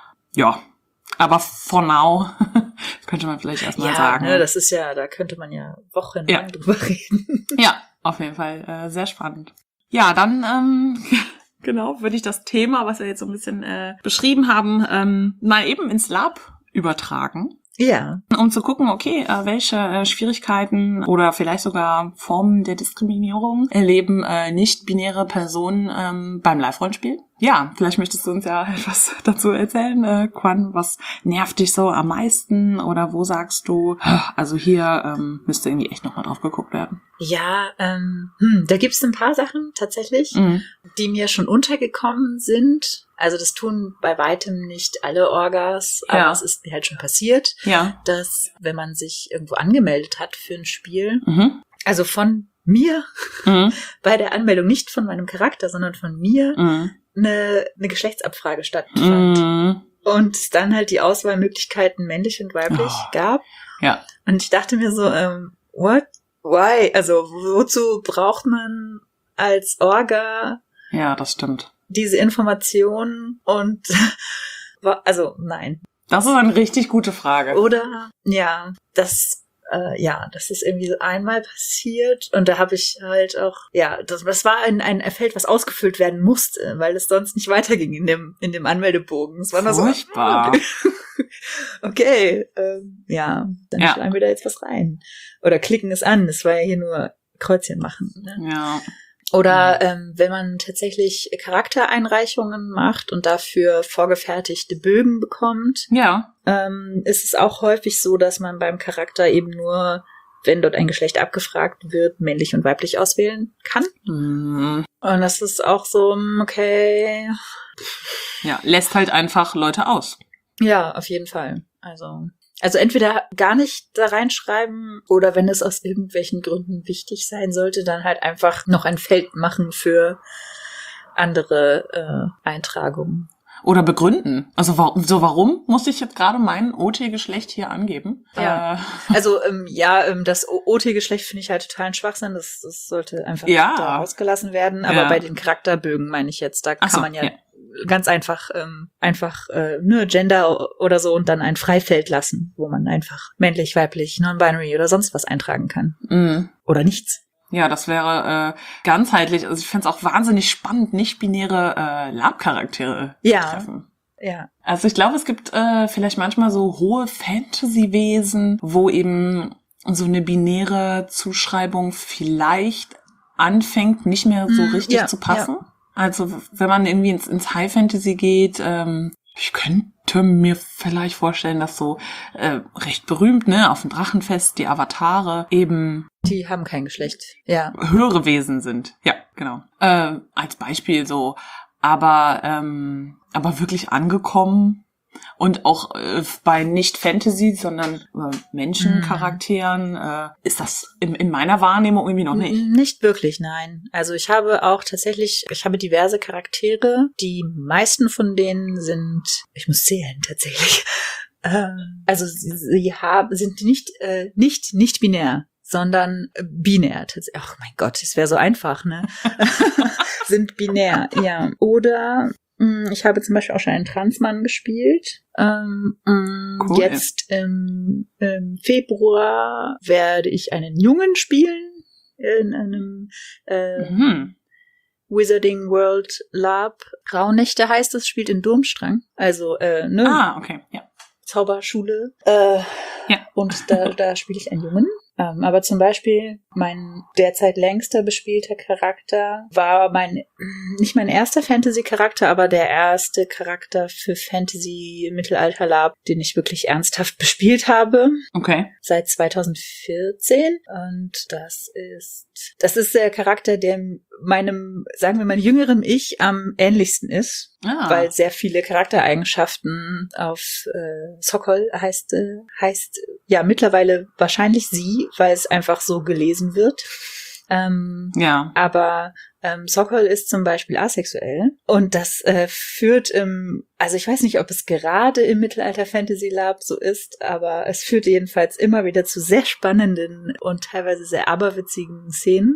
Ja, aber for now könnte man vielleicht erstmal ja, sagen. Ja, ne, das ist ja, da könnte man ja wochenlang ja. drüber reden. Ja. Auf jeden Fall äh, sehr spannend. Ja, dann ähm, genau würde ich das Thema, was wir jetzt so ein bisschen äh, beschrieben haben, ähm, mal eben ins Lab übertragen. Ja. Um zu gucken, okay, äh, welche äh, Schwierigkeiten oder vielleicht sogar Formen der Diskriminierung erleben äh, nicht-binäre Personen ähm, beim Live-Rollenspiel. Ja, vielleicht möchtest du uns ja etwas dazu erzählen, äh, Quan, was nervt dich so am meisten oder wo sagst du, also hier ähm, müsste irgendwie echt nochmal drauf geguckt werden? Ja, ähm, hm, da gibt's ein paar Sachen tatsächlich, mhm. die mir schon untergekommen sind. Also das tun bei weitem nicht alle Orgas, aber ja. es ist mir halt schon passiert, ja. dass wenn man sich irgendwo angemeldet hat für ein Spiel, mhm. also von mir, mhm. bei der Anmeldung nicht von meinem Charakter, sondern von mir, mhm. eine, eine Geschlechtsabfrage stattfand. Mhm. Und es dann halt die Auswahlmöglichkeiten männlich und weiblich oh. gab. Ja. Und ich dachte mir so, ähm, what? Why? Also wozu braucht man als Orga ja, das stimmt. diese Informationen? Und also nein. Das ist eine richtig gute Frage. Oder ja, das äh, ja, das ist irgendwie so einmal passiert und da habe ich halt auch, ja, das, das war ein, ein Feld, was ausgefüllt werden musste, weil es sonst nicht weiterging in dem in dem Anmeldebogen. Es war nur so, furchtbar. Okay, okay ähm, ja, dann ja. schlagen wir da jetzt was rein. Oder klicken es an, es war ja hier nur Kreuzchen machen. Ne? Ja. Oder ähm, wenn man tatsächlich Charaktereinreichungen macht und dafür vorgefertigte Bögen bekommt, ja. ähm, ist es auch häufig so, dass man beim Charakter eben nur, wenn dort ein Geschlecht abgefragt wird, männlich und weiblich auswählen kann. Mhm. Und das ist auch so, okay. Ja, lässt halt einfach Leute aus. Ja, auf jeden Fall. Also... Also entweder gar nicht da reinschreiben oder wenn es aus irgendwelchen Gründen wichtig sein sollte, dann halt einfach noch ein Feld machen für andere äh, Eintragungen. Oder begründen. Also warum, so warum muss ich jetzt gerade mein O T-Geschlecht hier angeben? Ja. Äh. Also ähm, ja, ähm, das O T-Geschlecht finde ich halt totalen Schwachsinn. Das, das sollte einfach ja. da rausgelassen werden. Aber ja. bei den Charakterbögen meine ich jetzt, da kann so, man ja, ja. ganz einfach ähm, einfach äh, nur Gender oder so und dann ein Freifeld lassen, wo man einfach männlich, weiblich, non-binary oder sonst was eintragen kann. Mhm. Oder nichts. Ja, das wäre äh, ganzheitlich, also ich fände es auch wahnsinnig spannend, nicht-binäre äh, Lab-Charaktere ja. zu treffen. Ja. Also ich glaube, es gibt äh, vielleicht manchmal so hohe Fantasy-Wesen, wo eben so eine binäre Zuschreibung vielleicht anfängt, nicht mehr so mm, richtig ja, zu passen. Ja. Also wenn man irgendwie ins, ins High Fantasy geht, ähm, ich könnte mir vielleicht vorstellen, dass so äh, recht berühmt, ne, auf dem Drachenfest die Avatare eben die haben kein Geschlecht, ja, höhere Wesen sind. Ja, genau. Äh, als Beispiel so, aber ähm, aber wirklich angekommen. Und auch äh, bei nicht Fantasy, sondern äh, Menschencharakteren äh, ist das in, in meiner Wahrnehmung irgendwie noch nicht. Nicht wirklich, nein. Also ich habe auch tatsächlich, ich habe diverse Charaktere. Die meisten von denen sind, ich muss zählen tatsächlich. Ähm, also sie, sie haben, sind nicht äh, nicht nicht binär, sondern binär. Ach mein Gott, es wäre so einfach, ne? Sind binär, ja. Oder ich habe zum Beispiel auch schon einen Transmann gespielt. Ähm, cool. Jetzt im, im Februar werde ich einen Jungen spielen in einem äh, mhm. Wizarding World Lab. Rauhnächte heißt es, spielt in Durmstrang. Also, äh, ne? Ah, okay, ja. Zauberschule. Äh, ja. Und da, da spiele ich einen Jungen. Ähm, aber zum Beispiel mein derzeit längster bespielter Charakter war mein, nicht mein erster Fantasy-Charakter, aber der erste Charakter für Fantasy-Mittelalter-Lab, den ich wirklich ernsthaft bespielt habe. Okay. Seit zweitausendvierzehn. Und das ist, das ist der Charakter, der meinem, sagen wir mal, jüngerem Ich am ähnlichsten ist. Ah. Weil sehr viele Charaktereigenschaften auf äh, Sokol heißt, äh, heißt ja mittlerweile wahrscheinlich sie, weil es einfach so gelesen wird. Ähm, ja. Aber ähm, Sokol ist zum Beispiel asexuell und das äh, führt im, also ich weiß nicht, ob es gerade im Mittelalter-Fantasy-Lab so ist, aber es führt jedenfalls immer wieder zu sehr spannenden und teilweise sehr aberwitzigen Szenen.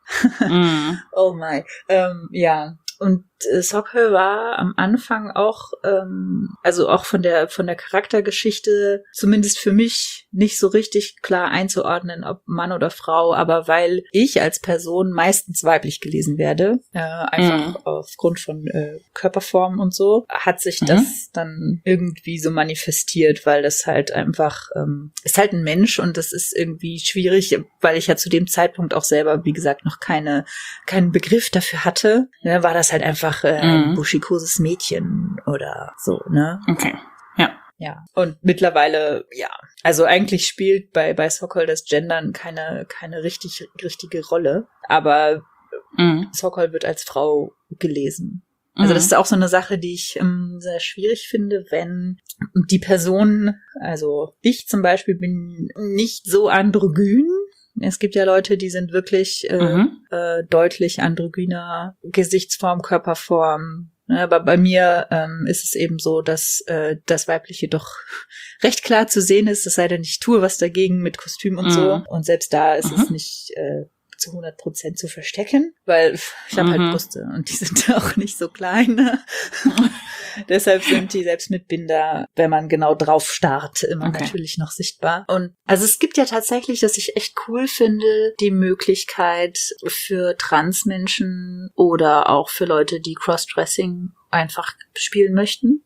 Mm. Oh my. Ähm, ja. Und äh, Sokol war am Anfang auch, ähm, also auch von der von der Charaktergeschichte, zumindest für mich nicht so richtig klar einzuordnen, ob Mann oder Frau, aber weil ich als Person meistens weiblich gelesen werde, äh, einfach mhm. aufgrund von äh, Körperform und so, hat sich mhm. das dann irgendwie so manifestiert, weil das halt einfach, ähm, ist halt ein Mensch und das ist irgendwie schwierig, weil ich ja zu dem Zeitpunkt auch selber, wie gesagt, noch keine keinen Begriff dafür hatte, ne, war das halt einfach äh, ein mhm. buschikoses Mädchen oder so, ne? Okay, ja. Ja, und mittlerweile, ja, also eigentlich spielt bei bei Sokol das Gendern keine keine richtig richtige Rolle, aber mhm. Sokol wird als Frau gelesen. Also das ist auch so eine Sache, die ich ähm, sehr schwierig finde, wenn die Person, also ich zum Beispiel bin nicht so androgyn. Es gibt ja Leute, die sind wirklich äh, mhm. äh, deutlich androgyner Gesichtsform, Körperform. Ne, aber bei mir ähm, ist es eben so, dass äh, das Weibliche doch recht klar zu sehen ist, es sei denn, ich tue was dagegen mit Kostüm und mhm. so. Und selbst da ist mhm. es nicht äh, zu hundert Prozent zu verstecken, weil ich habe mhm. halt Brüste und die sind auch nicht so klein. Deshalb sind die selbst mit Binder, wenn man genau drauf starrt, immer okay. natürlich noch sichtbar. Und also es gibt ja tatsächlich, dass ich echt cool finde, die Möglichkeit für Transmenschen oder auch für Leute, die Crossdressing einfach spielen möchten.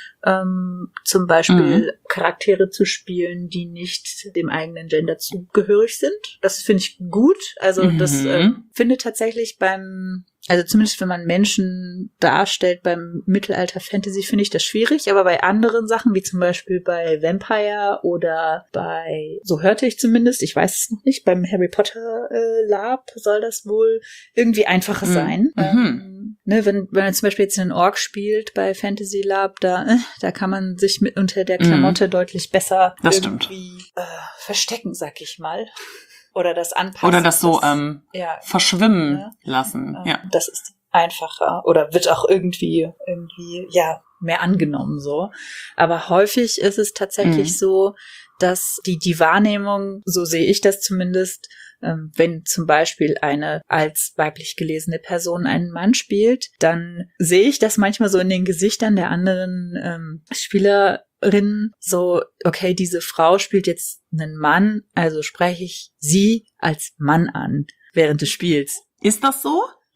Ähm, zum Beispiel mhm. Charaktere zu spielen, die nicht dem eigenen Gender zugehörig sind. Das finde ich gut. Also mhm. das äh, finde tatsächlich beim, also zumindest wenn man Menschen darstellt beim Mittelalter-Fantasy, finde ich das schwierig. Aber bei anderen Sachen, wie zum Beispiel bei Vampire oder bei, so hörte ich zumindest, ich weiß es noch nicht, beim Harry Potter äh, Lab soll das wohl irgendwie einfacher mhm. sein. Mhm. Ähm, ne, wenn, wenn man zum Beispiel jetzt einen Ork spielt bei Fantasy Lab, da, äh, da kann man sich mit unter der Klamotte mhm. deutlich besser das irgendwie äh, verstecken, sag ich mal. Oder das anpassen. Oder das so das, ähm, ja, verschwimmen ja, lassen. Ja. Ja. Das ist einfacher. Oder wird auch irgendwie, irgendwie, ja, mehr angenommen so. Aber häufig ist es tatsächlich mhm. so, dass die, die Wahrnehmung, so sehe ich das zumindest, ähm, wenn zum Beispiel eine als weiblich gelesene Person einen Mann spielt, dann sehe ich das manchmal so in den Gesichtern der anderen ähm, Spielerinnen so, okay, diese Frau spielt jetzt einen Mann, also spreche ich sie als Mann an während des Spiels. Ist das so?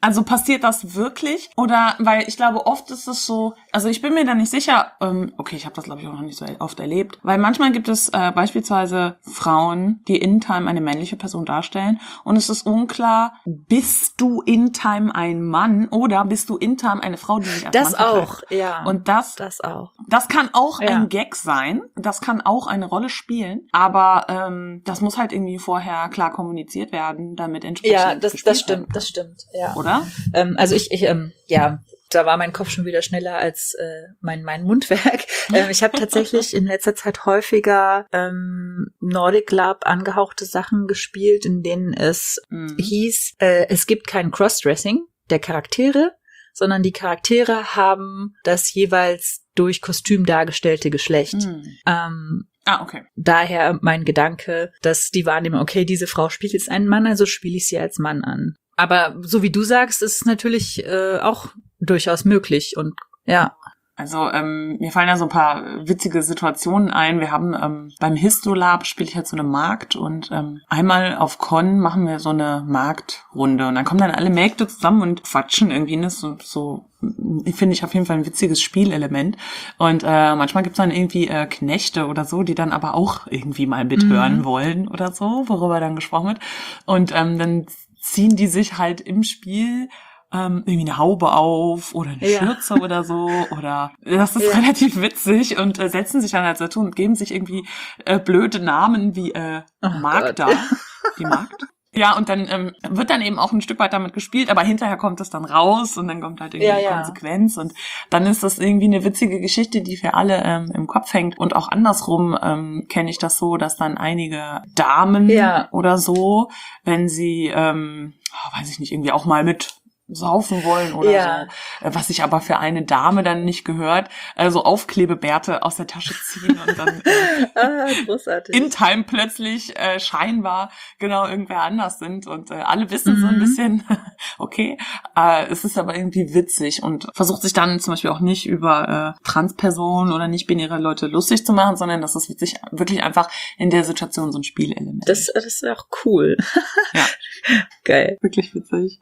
Also passiert das wirklich? Oder, weil ich glaube, oft ist es so, also ich bin mir da nicht sicher, ähm, okay, ich habe das glaube ich auch noch nicht so oft erlebt, weil manchmal gibt es äh, beispielsweise Frauen, die in Time eine männliche Person darstellen und es ist unklar, bist du in Time ein Mann oder bist du in Time eine Frau, die sich als das Mann verkleidet? auch, ja. Und das, das auch. Das kann auch ja. ein Gag sein, das kann auch eine Rolle spielen, aber ähm, das muss halt irgendwie vorher klar kommuniziert werden, damit entsprechend Ja, das, gespielt das stimmt, werden. das stimmt, ja. Oder? Ähm, also ich, ich ähm, ja, da war mein Kopf schon wieder schneller als äh, mein mein Mundwerk. Ähm, ich habe tatsächlich in letzter Zeit häufiger ähm, Nordic Lab angehauchte Sachen gespielt, in denen es mhm. hieß, äh, es gibt kein Crossdressing der Charaktere, sondern die Charaktere haben das jeweils durch Kostüm dargestellte Geschlecht. Mhm. Ähm, Ah, okay. Daher mein Gedanke, dass die Wahrnehmung, okay, diese Frau spielt jetzt einen Mann, also spiele ich sie als Mann an. Aber so wie du sagst, ist es natürlich äh, auch durchaus möglich und ja. Also ähm, mir fallen ja so ein paar witzige Situationen ein. Wir haben ähm, beim Histolab spiele ich halt so eine Markt und ähm, einmal auf Con machen wir so eine Marktrunde und dann kommen dann alle Mägde zusammen und quatschen irgendwie. Das ist so, so finde ich auf jeden Fall ein witziges Spielelement. Und äh, manchmal gibt's dann irgendwie äh, Knechte oder so, die dann aber auch irgendwie mal mithören mhm. wollen oder so, worüber dann gesprochen wird. Und ähm, dann ziehen die sich halt im Spiel ähm, irgendwie eine Haube auf oder eine ja. Schürze oder so oder das ist ja. relativ witzig und äh, setzen sich dann halt dazu und geben sich irgendwie äh, blöde Namen wie äh, oh Magda, Gott. Die Magd. Ja, und dann ähm, wird dann eben auch ein Stück weit damit gespielt, aber hinterher kommt es dann raus und dann kommt halt irgendwie ja, die ja. Konsequenz und dann ist das irgendwie eine witzige Geschichte, die für alle ähm, im Kopf hängt. Und auch andersrum ähm, kenne ich das so, dass dann einige Damen ja. oder so, wenn sie, ähm, oh, weiß ich nicht, irgendwie auch mal mit saufen wollen oder ja. so, was sich aber für eine Dame dann nicht gehört, also Aufklebebärte aus der Tasche ziehen und dann äh, ah, großartig. in Time plötzlich äh, scheinbar genau irgendwer anders sind und äh, alle wissen mhm. so ein bisschen, okay, äh, es ist aber irgendwie witzig und versucht sich dann zum Beispiel auch nicht über äh, Transpersonen oder nicht-binäre Leute lustig zu machen, sondern das ist witzig, wirklich einfach in der Situation so ein Spielelement. Das, das ist auch cool. Ja. Geil. Wirklich witzig.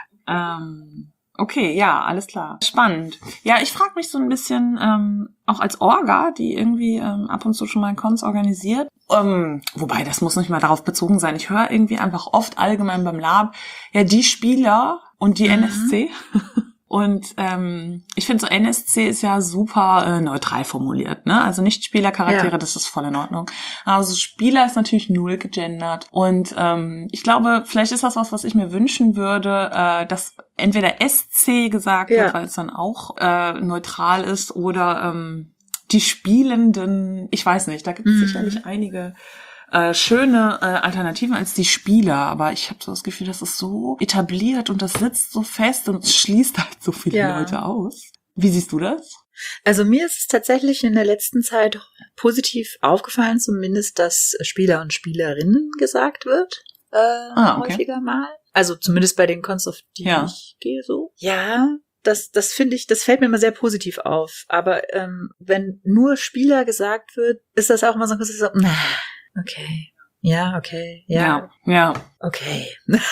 Ähm, okay, ja, alles klar. Spannend. Ja, ich frage mich so ein bisschen, ähm, auch als Orga, die irgendwie ähm, ab und zu schon mal Cons organisiert, ähm, wobei, das muss nicht mal darauf bezogen sein. Ich höre irgendwie einfach oft allgemein beim Lab, ja, die Spieler und die mhm. N S C. Und ähm, ich finde so N S C ist ja super äh, neutral formuliert, ne? Also nicht Spielercharaktere, ja. Das ist voll in Ordnung. Aber so Spieler ist natürlich null gegendert. Und ähm, ich glaube, vielleicht ist das was, was ich mir wünschen würde, äh, dass entweder S C gesagt ja. wird, weil es dann auch äh, neutral ist, oder ähm, die Spielenden, ich weiß nicht, da gibt es mhm. sicherlich einige Äh, schöne äh, Alternativen als die Spieler, aber ich habe so das Gefühl, das ist so etabliert und das sitzt so fest und es schließt halt so viele ja. Leute aus. Wie siehst du das? Also mir ist es tatsächlich in der letzten Zeit positiv aufgefallen, zumindest, dass Spieler und Spielerinnen gesagt wird, äh, ah, okay. häufiger mal. Also zumindest bei den Cons, auf die ja. ich gehe so. Ja, Das, das finde ich, das fällt mir immer sehr positiv auf. Aber ähm, wenn nur Spieler gesagt wird, ist das auch immer so ein bisschen so, na, okay, ja, okay, ja, ja, ja. okay.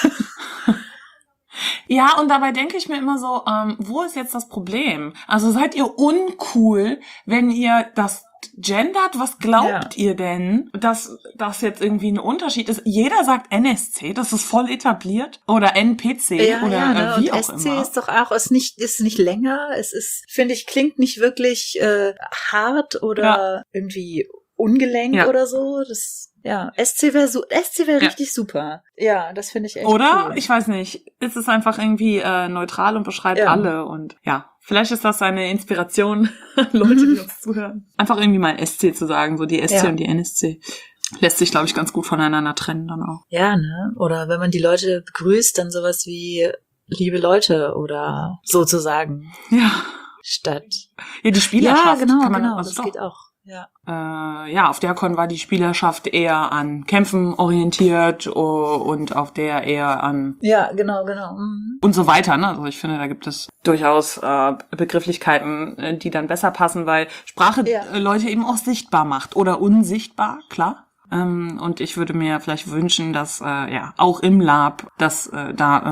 Ja, und dabei denke ich mir immer so, ähm, wo ist jetzt das Problem? Also seid ihr uncool, wenn ihr das gendert? Was glaubt ja. ihr denn, dass das jetzt irgendwie ein Unterschied ist? Jeder sagt N S C, das ist voll etabliert. Oder N P C ja, oder ja, ne? äh, wie und auch S C immer. ist doch auch, ist nicht, ist nicht länger. Es ist, finde ich, klingt nicht wirklich äh, hart oder ja. irgendwie ungelenk ja. oder so. Das, ja, S C wäre so, S C wäre ja. richtig super. Ja, das finde ich echt Oder? cool. Ich weiß nicht. Es ist einfach irgendwie äh, neutral und beschreibt ja. alle und ja. Vielleicht ist das eine Inspiration, Leute, die uns zuhören. Einfach irgendwie mal S C zu sagen, so die S C ja. und die N S C. Lässt sich, glaube ich, ganz gut voneinander trennen dann auch. Ja, ne? Oder wenn man die Leute begrüßt, dann sowas wie liebe Leute oder sozusagen. Ja. Statt. Ja, die Spielerschaft. Ja, genau, kann man, genau, also das doch. geht auch. Ja. Äh, ja, auf der Con war die Spielerschaft eher an Kämpfen orientiert oh, und auf der eher an ja, genau, genau mhm. und so weiter. Ne? Also ich finde, da gibt es durchaus äh, Begrifflichkeiten, die dann besser passen, weil Sprache ja. äh, Leute eben auch sichtbar macht oder unsichtbar, klar. Ähm, und ich würde mir vielleicht wünschen, dass äh, ja auch im Lab, dass äh, da ähm,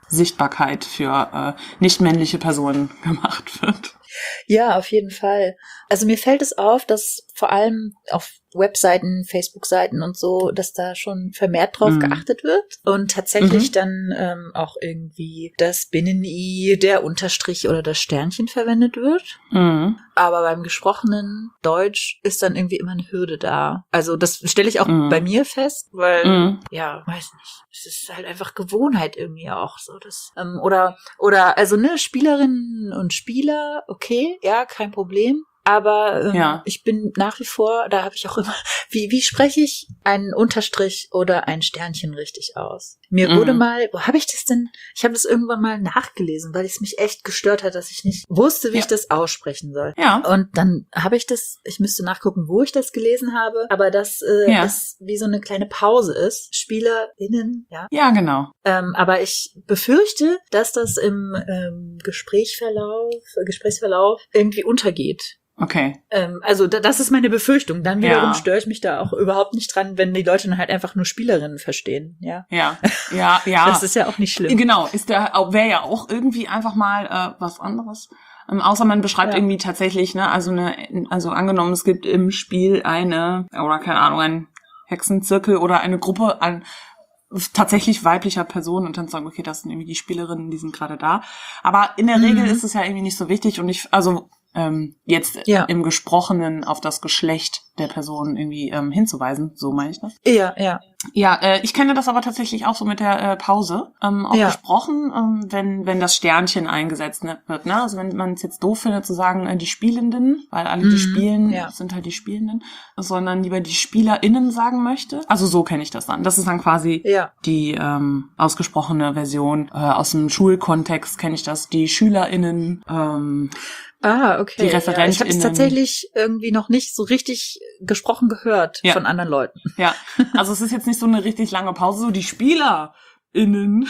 Sichtbarkeit für äh, nicht-männliche Personen gemacht wird. Ja, auf jeden Fall. Also mir fällt es auf, dass vor allem auf Webseiten, Facebook-Seiten und so, dass da schon vermehrt drauf mhm. geachtet wird und tatsächlich mhm. dann ähm, auch irgendwie das Binnen-I, der Unterstrich oder das Sternchen verwendet wird. Mhm. Aber beim gesprochenen Deutsch ist dann irgendwie immer eine Hürde da. Also das stelle ich auch mhm. bei mir fest, weil, mhm. ja, weiß nicht, es ist halt einfach Gewohnheit irgendwie auch so. Das, ähm, oder, oder, also ne, Spielerinnen und Spieler, okay, ja, kein Problem. Aber ähm, ja. ich bin nach wie vor, da habe ich auch immer, wie wie spreche ich einen Unterstrich oder ein Sternchen richtig aus? Mir mhm. wurde mal, wo habe ich das denn? Ich habe das irgendwann mal nachgelesen, weil es mich echt gestört hat, dass ich nicht wusste, wie ja. ich das aussprechen soll. Ja. Und dann habe ich das, ich müsste nachgucken, wo ich das gelesen habe, aber dass äh, ja. es wie so eine kleine Pause ist. SpielerInnen, ja. Ja, genau. Ähm, aber ich befürchte, dass das im ähm, Gesprächsverlauf, Gesprächsverlauf irgendwie untergeht. Okay. Ähm, also da, das ist meine Befürchtung. Dann wiederum ja. störe ich mich da auch überhaupt nicht dran, wenn die Leute dann halt einfach nur Spielerinnen verstehen. Ja, ja, ja. ja. Das ist ja auch nicht schlimm. Genau, ist der wäre ja auch irgendwie einfach mal äh, was anderes. Ähm, außer man beschreibt ja. irgendwie tatsächlich, ne, also eine, also angenommen, es gibt im Spiel eine, oder keine Ahnung, ein Hexenzirkel oder eine Gruppe an tatsächlich weiblicher Personen und dann sagen, okay, das sind irgendwie die Spielerinnen, die sind gerade da. Aber in der mhm. Regel ist es ja irgendwie nicht so wichtig und ich, also ähm, jetzt ja. im Gesprochenen auf das Geschlecht der Person irgendwie ähm, hinzuweisen, so meine ich das. Ja, ja. Ja, äh, ich kenne das aber tatsächlich auch so mit der äh, Pause. Ähm, auch ja. gesprochen, ähm, wenn wenn das Sternchen eingesetzt wird, ne? Also wenn man es jetzt doof findet zu sagen, äh, die Spielenden, weil alle, die mhm, spielen, ja. sind halt die Spielenden, sondern lieber die SpielerInnen sagen möchte. Also so kenne ich das dann. Das ist dann quasi ja. die ähm, ausgesprochene Version. Äh, aus dem Schulkontext kenne ich das. Die SchülerInnen, ähm, Ah, okay. Die ReferentInnen. Ja, ich habe es tatsächlich irgendwie noch nicht so richtig gesprochen gehört ja. von anderen Leuten. Ja, also es ist jetzt nicht so eine richtig lange Pause, so die SpielerInnen.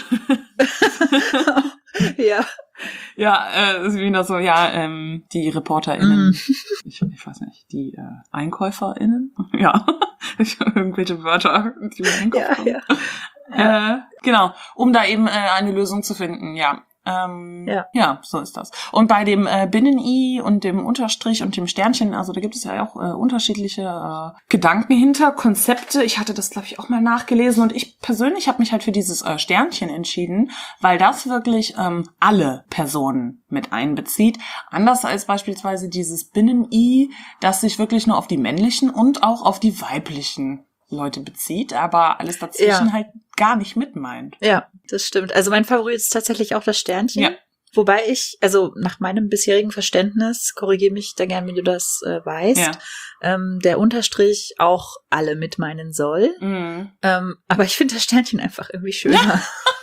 ja. Ja, äh, ist wie das so, ja, ähm, die ReporterInnen. Mm. Ich, ich weiß nicht, die äh, EinkäuferInnen? Ja, irgendwelche Wörter, die wir im Kopf ja, haben. Ja. Äh, genau, um da eben äh, eine Lösung zu finden, ja. Ähm, ja. ja, so ist das. Und bei dem äh, Binnen-I und dem Unterstrich und dem Sternchen, also da gibt es ja auch äh, unterschiedliche äh, Gedanken hinter, Konzepte. Ich hatte das, glaube ich, auch mal nachgelesen und ich persönlich habe mich halt für dieses äh, Sternchen entschieden, weil das wirklich ähm, alle Personen mit einbezieht. Anders als beispielsweise dieses Binnen-I, das sich wirklich nur auf die männlichen und auch auf die weiblichen Leute bezieht, aber alles dazwischen ja. halt gar nicht mit meint. Ja, das stimmt. Also mein Favorit ist tatsächlich auch das Sternchen. Ja. Wobei ich, also nach meinem bisherigen Verständnis, korrigiere mich da gern, wenn du das äh, weißt, ja. ähm, der Unterstrich auch alle mit meinen soll. Mhm. Ähm, aber ich finde das Sternchen einfach irgendwie schöner.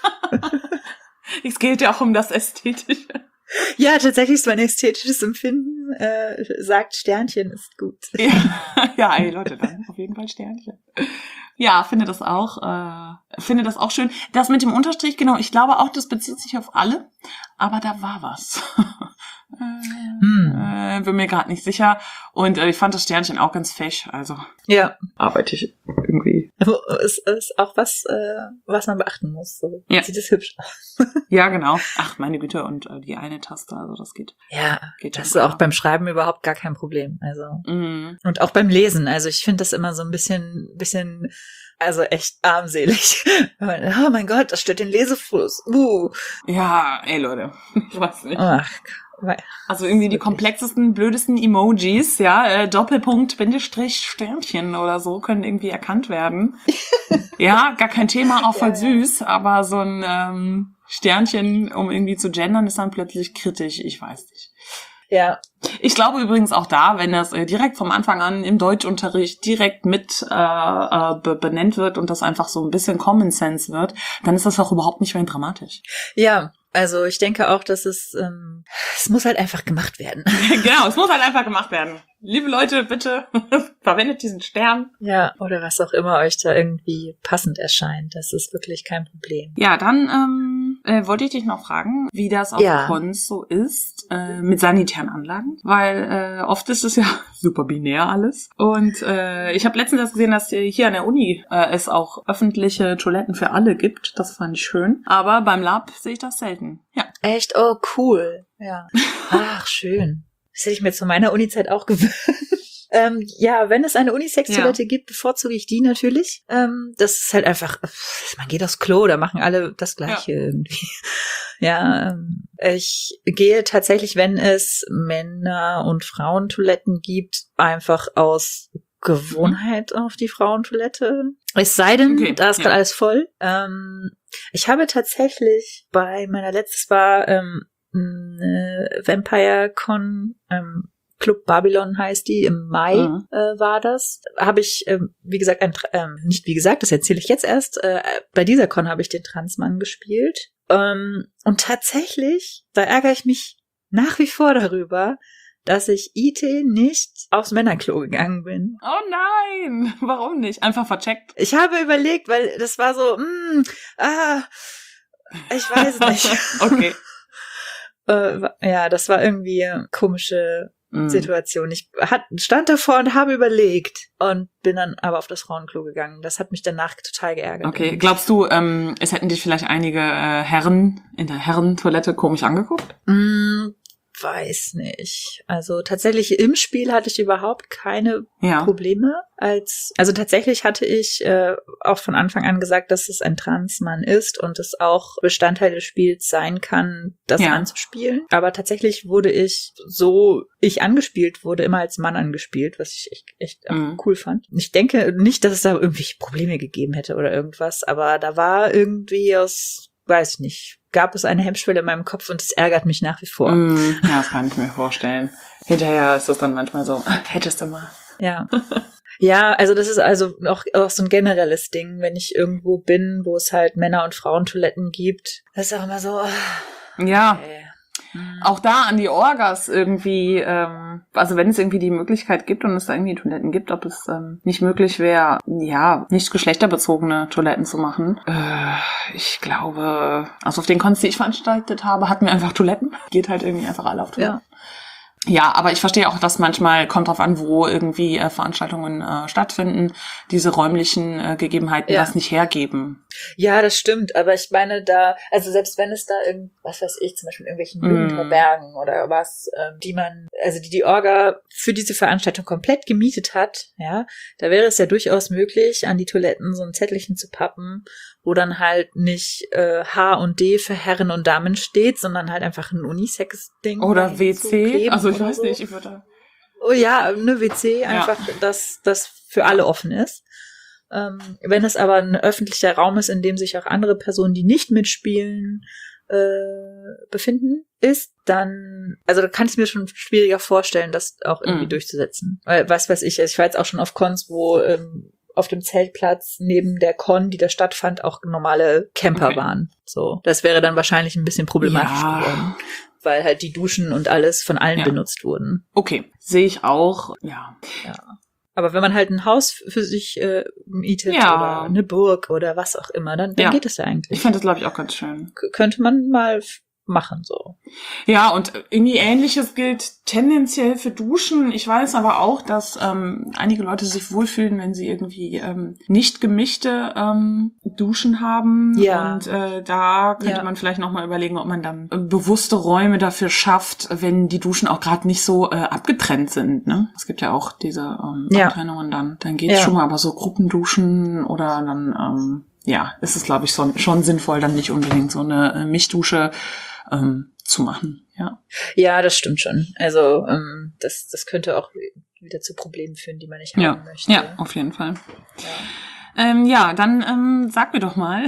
Es geht ja auch um das Ästhetische. Ja, tatsächlich ist mein ästhetisches Empfinden, äh, sagt Sternchen ist gut. Ja, ja, ey Leute, dann auf jeden Fall Sternchen. Ja, finde das auch, äh, finde das auch schön. Das mit dem Unterstrich, genau, ich glaube auch, das bezieht sich auf alle, aber da war was. äh, hm. äh, bin mir gerade nicht sicher. Und äh, ich fand das Sternchen auch ganz fesch, also ja. arbeite ich irgendwie. Es ist auch was, äh, was man beachten muss. So. Ja. Sieht es hübsch aus. Ja, genau. Ach, meine Güte, und äh, die eine Taste, also das geht. Ja, geht das ist auch beim Schreiben überhaupt gar kein Problem. Also mhm. Und auch beim Lesen. Also ich finde das immer so ein bisschen, bisschen, also echt armselig. Oh mein Gott, das stört den Lesefluss. Uh. Ja, ey Leute, ich weiß nicht. Ach, also irgendwie die komplexesten, blödesten Emojis, ja, äh, Doppelpunkt, Bindestrich, Sternchen oder so können irgendwie erkannt werden. Ja, gar kein Thema, auch voll ja, süß, aber so ein ähm, Sternchen, um irgendwie zu gendern, ist dann plötzlich kritisch, ich weiß nicht. Ja. Ich glaube übrigens auch da, wenn das äh, direkt vom Anfang an im Deutschunterricht direkt mit äh, äh, be- benannt wird und das einfach so ein bisschen Common Sense wird, dann ist das auch überhaupt nicht mehr dramatisch. Ja, also ich denke auch, dass es, ähm, es muss halt einfach gemacht werden. Genau, es muss halt einfach gemacht werden. Liebe Leute, bitte verwendet diesen Stern. Ja, oder was auch immer euch da irgendwie passend erscheint. Das ist wirklich kein Problem. Ja, dann ähm, äh, wollte ich dich noch fragen, wie das auf Ja. Cons so ist äh, mit sanitären Anlagen, weil äh, oft ist es ja super binär alles. Und äh, ich habe letztens erst gesehen, dass hier an der Uni äh, es auch öffentliche Toiletten für alle gibt. Das fand ich schön. Aber beim Lab sehe ich das selten. Ja. Echt? Oh, cool. Ja. Ach, schön. Das hätte ich mir zu meiner Uni-Zeit auch gewünscht. Ähm, ja, wenn es eine Unisex-Toilette ja. gibt, bevorzuge ich die natürlich. Ähm, das ist halt einfach, man geht aufs Klo, da machen alle das Gleiche ja. irgendwie. Ja, ähm, ich gehe tatsächlich, wenn es Männer- und Frauentoiletten gibt, einfach aus Gewohnheit mhm. auf die Frauentoilette. Es sei denn, okay. da ist gerade ja. alles voll. Ähm, ich habe tatsächlich bei meiner letztes war ähm, äh, Vampire Con, ähm, Club Babylon heißt die, im Mai mhm. äh, war das. Habe ich, ähm, wie gesagt, ein, ähm, nicht wie gesagt, das erzähle ich jetzt erst, äh, bei dieser Con habe ich den Transmann gespielt. Ähm, und tatsächlich, da ärgere ich mich nach wie vor darüber, dass ich I T nicht aufs Männerklo gegangen bin. Oh nein, warum nicht? Einfach vercheckt. Ich habe überlegt, weil das war so, mh, ah, ich weiß nicht. Okay. äh, ja, das war irgendwie eine komische Situation. Ich hat, stand davor und habe überlegt und bin dann aber auf das Frauenklo gegangen. Das hat mich danach total geärgert. Okay, irgendwie. Glaubst du, ähm, es hätten dich vielleicht einige äh, Herren in der Herrentoilette komisch angeguckt? Mm, weiß nicht. Also tatsächlich im Spiel hatte ich überhaupt keine ja. Probleme. Als Also tatsächlich hatte ich äh, auch von Anfang an gesagt, dass es ein Transmann ist und es auch Bestandteil des Spiels sein kann, das ja. anzuspielen. Aber tatsächlich wurde ich, so ich angespielt wurde, immer als Mann angespielt, was ich echt, echt mhm. cool fand. Ich denke nicht, dass es da irgendwelche Probleme gegeben hätte oder irgendwas, aber da war irgendwie aus, weiß ich nicht, gab es eine Hemmschwelle in meinem Kopf und es ärgert mich nach wie vor. Mm, ja, das kann ich mir vorstellen. Hinterher ist das dann manchmal so, hättest du mal. Ja. Ja, also das ist also auch, auch so ein generelles Ding, wenn ich irgendwo bin, wo es halt Männer- und Frauentoiletten gibt. Das ist auch immer so. Ja. Okay. Auch da an die Orgas irgendwie, ähm, also wenn es irgendwie die Möglichkeit gibt und es da irgendwie Toiletten gibt, ob es ähm, nicht möglich wäre, ja, nicht geschlechterbezogene Toiletten zu machen. Äh, ich glaube, also auf den Cons, die ich veranstaltet habe, hatten wir einfach Toiletten. Geht halt irgendwie einfach alle auf Toiletten. Ja. Ja, aber ich verstehe auch, dass manchmal, kommt drauf an, wo irgendwie äh, Veranstaltungen äh, stattfinden, diese räumlichen äh, Gegebenheiten ja. das nicht hergeben. Ja, das stimmt, aber ich meine da, also selbst wenn es da irgend, was weiß ich, zum Beispiel in irgendwelchen Jugendherbergen mm. oder was, ähm, die man, also die die Orga für diese Veranstaltung komplett gemietet hat, ja, da wäre es ja durchaus möglich, an die Toiletten so ein Zettelchen zu pappen, wo dann halt nicht äh, H und D für Herren und Damen steht, sondern halt einfach ein Unisex-Ding. Oder W C, also ich weiß so. nicht, ich würde... Oh ja, eine W C, einfach, ja. dass das für alle offen ist. Ähm, wenn es aber ein öffentlicher Raum ist, in dem sich auch andere Personen, die nicht mitspielen, äh, befinden, ist, dann, also da kann ich mir schon schwieriger vorstellen, das auch irgendwie mm. durchzusetzen. Weil, was weiß ich, also ich war jetzt auch schon auf Cons, wo ähm, auf dem Zeltplatz neben der Con, die da stattfand, auch normale Camper okay. waren. So, das wäre dann wahrscheinlich ein bisschen problematisch ja. geworden, weil halt die Duschen und alles von allen ja. benutzt wurden. Okay, sehe ich auch, ja. Ja. Aber wenn man halt ein Haus für sich äh, mietet ja. oder eine Burg oder was auch immer, dann, dann ja. geht es ja eigentlich. Ich fand das, glaube ich, auch ganz schön. K- könnte man mal f- machen, so. Ja, und irgendwie Ähnliches gilt tendenziell für Duschen. Ich weiß aber auch, dass ähm, einige Leute sich wohlfühlen, wenn sie irgendwie ähm, nicht gemischte ähm, Duschen haben. Ja. Und äh, da könnte ja. man vielleicht nochmal überlegen, ob man dann äh, bewusste Räume dafür schafft, wenn die Duschen auch gerade nicht so äh, abgetrennt sind. Ne? Es gibt ja auch diese ähm, ja. Abtrennungen dann. Dann geht's ja. schon mal, aber so Gruppenduschen oder dann... Ähm, ja, ist es, glaube ich, so, schon sinnvoll, dann nicht unbedingt so eine äh, Mischdusche ähm, zu machen, ja. Ja, das stimmt schon. Also ähm, das, das könnte auch wieder zu Problemen führen, die man nicht haben ja. möchte. Ja, auf jeden Fall. Ja, ähm, ja dann ähm, sag mir doch mal,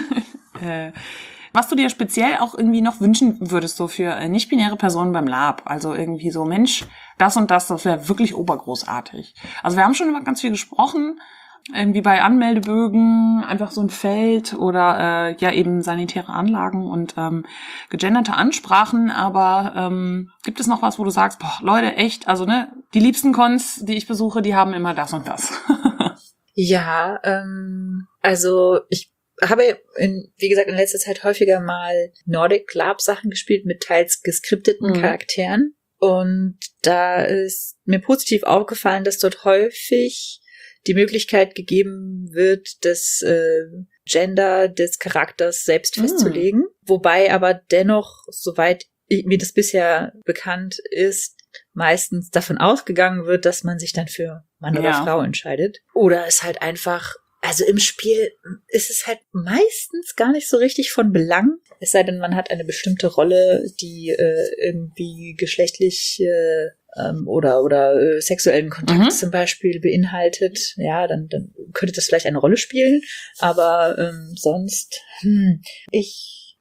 äh, was du dir speziell auch irgendwie noch wünschen würdest, so für äh, nicht-binäre Personen beim Lab. Also irgendwie so, Mensch, das und das, das wäre wirklich obergroßartig. Also wir haben schon über ganz viel gesprochen, irgendwie bei Anmeldebögen einfach so ein Feld oder äh, ja eben sanitäre Anlagen und ähm, gegenderte Ansprachen, aber ähm, gibt es noch was, wo du sagst, boah, Leute, echt, also ne, die liebsten Cons, die ich besuche, die haben immer das und das. Ja, ähm, also ich habe, in, wie gesagt, in letzter Zeit häufiger mal Nordic Lab Sachen gespielt mit teils geskripteten mhm. Charakteren. Und da ist mir positiv aufgefallen, dass dort häufig die Möglichkeit gegeben wird, das äh, Gender des Charakters selbst festzulegen. Mhm. Wobei aber dennoch, soweit mir das bisher bekannt ist, meistens davon ausgegangen wird, dass man sich dann für Mann ja. oder Frau entscheidet. Oder es halt einfach, also im Spiel ist es halt meistens gar nicht so richtig von Belang. Es sei denn, man hat eine bestimmte Rolle, die äh, irgendwie geschlechtlich äh, ähm, oder oder äh, sexuellen Kontakt mhm. zum Beispiel beinhaltet. Ja, dann, dann könnte das vielleicht eine Rolle spielen. Aber ähm, sonst, hm, ich,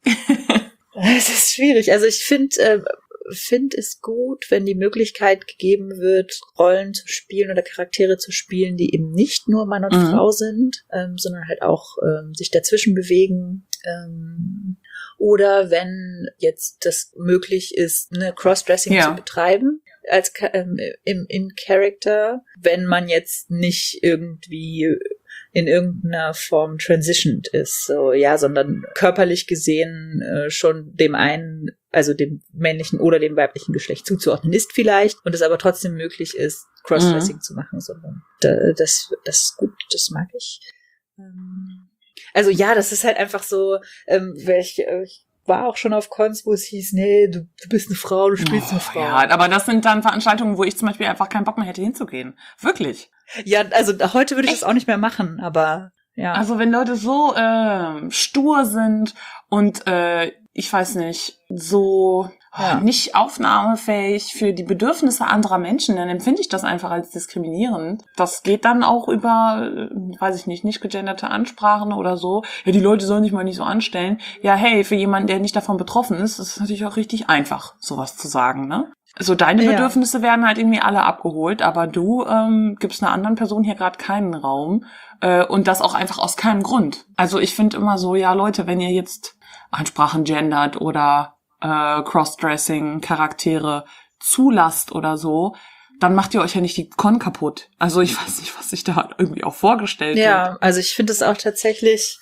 es ist schwierig. Also ich finde, äh, finde es gut, wenn die Möglichkeit gegeben wird, Rollen zu spielen oder Charaktere zu spielen, die eben nicht nur Mann und mhm. Frau sind, ähm, sondern halt auch ähm, sich dazwischen bewegen. Ähm, oder wenn jetzt das möglich ist, eine Crossdressing ja. zu betreiben als ähm, im in Character, wenn man jetzt nicht irgendwie in irgendeiner Form transitioned ist, so, ja, sondern körperlich gesehen äh, schon dem einen, also dem männlichen oder dem weiblichen Geschlecht zuzuordnen ist vielleicht und es aber trotzdem möglich ist, Crossdressing mhm. zu machen, sondern da, das, das ist gut, das mag ich. Ähm, also ja, das ist halt einfach so, ähm, welch, äh, ich war auch schon auf Cons, wo es hieß, nee, du, du bist eine Frau, du spielst oh, eine Frau. Ja, aber das sind dann Veranstaltungen, wo ich zum Beispiel einfach keinen Bock mehr hätte hinzugehen. Wirklich. Ja, also heute würde ich Echt? das auch nicht mehr machen, aber ja. Also wenn Leute so äh, stur sind und äh, ich weiß nicht, so ja. nicht aufnahmefähig für die Bedürfnisse anderer Menschen, dann empfinde ich das einfach als diskriminierend. Das geht dann auch über, weiß ich nicht, nicht gegenderte Ansprachen oder so. Ja, die Leute sollen sich mal nicht so anstellen. Ja, hey, für jemanden, der nicht davon betroffen ist, ist es natürlich auch richtig einfach, sowas zu sagen, ne? So, deine ja. Bedürfnisse werden halt irgendwie alle abgeholt, aber du ähm, gibst einer anderen Person hier gerade keinen Raum äh, und das auch einfach aus keinem Grund. Also ich finde immer so, ja Leute, wenn ihr jetzt Ansprachen gendert oder äh, Crossdressing-Charaktere zulasst oder so, dann macht ihr euch ja nicht die Con kaputt. Also ich weiß nicht, was sich da irgendwie auch vorgestellt ja, wird. Ja, also ich finde es auch tatsächlich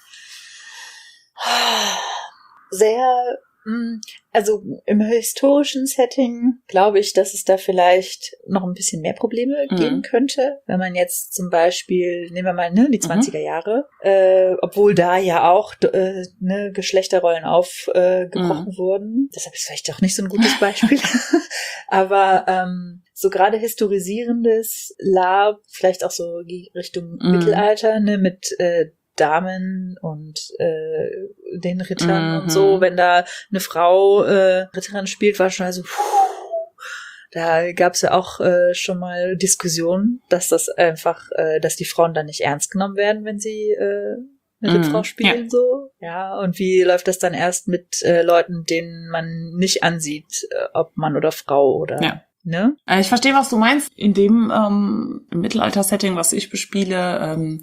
sehr... Also im historischen Setting glaube ich, dass es da vielleicht noch ein bisschen mehr Probleme mhm. geben könnte, wenn man jetzt zum Beispiel, nehmen wir mal ne, die zwanziger Jahre, mhm. äh, obwohl da ja auch äh, ne, Geschlechterrollen aufgebrochen äh, mhm. wurden. Deshalb ist vielleicht doch nicht so ein gutes Beispiel. Aber ähm, so gerade historisierendes Lab, vielleicht auch so die Richtung mhm. Mittelalter, ne, mit äh, Damen und äh, den Rittern mhm. und so, wenn da eine Frau äh, Ritterin spielt, war schon also puh, da gab es ja auch äh, schon mal Diskussionen, dass das einfach, äh, dass die Frauen dann nicht ernst genommen werden, wenn sie äh, eine mhm. Rittfrau spielen, ja. so. Ja, und wie läuft das dann erst mit äh, Leuten, denen man nicht ansieht, äh, ob Mann oder Frau oder ja. ne? Ich verstehe, was du meinst. In dem ähm, Mittelalter-Setting, was ich bespiele, ähm,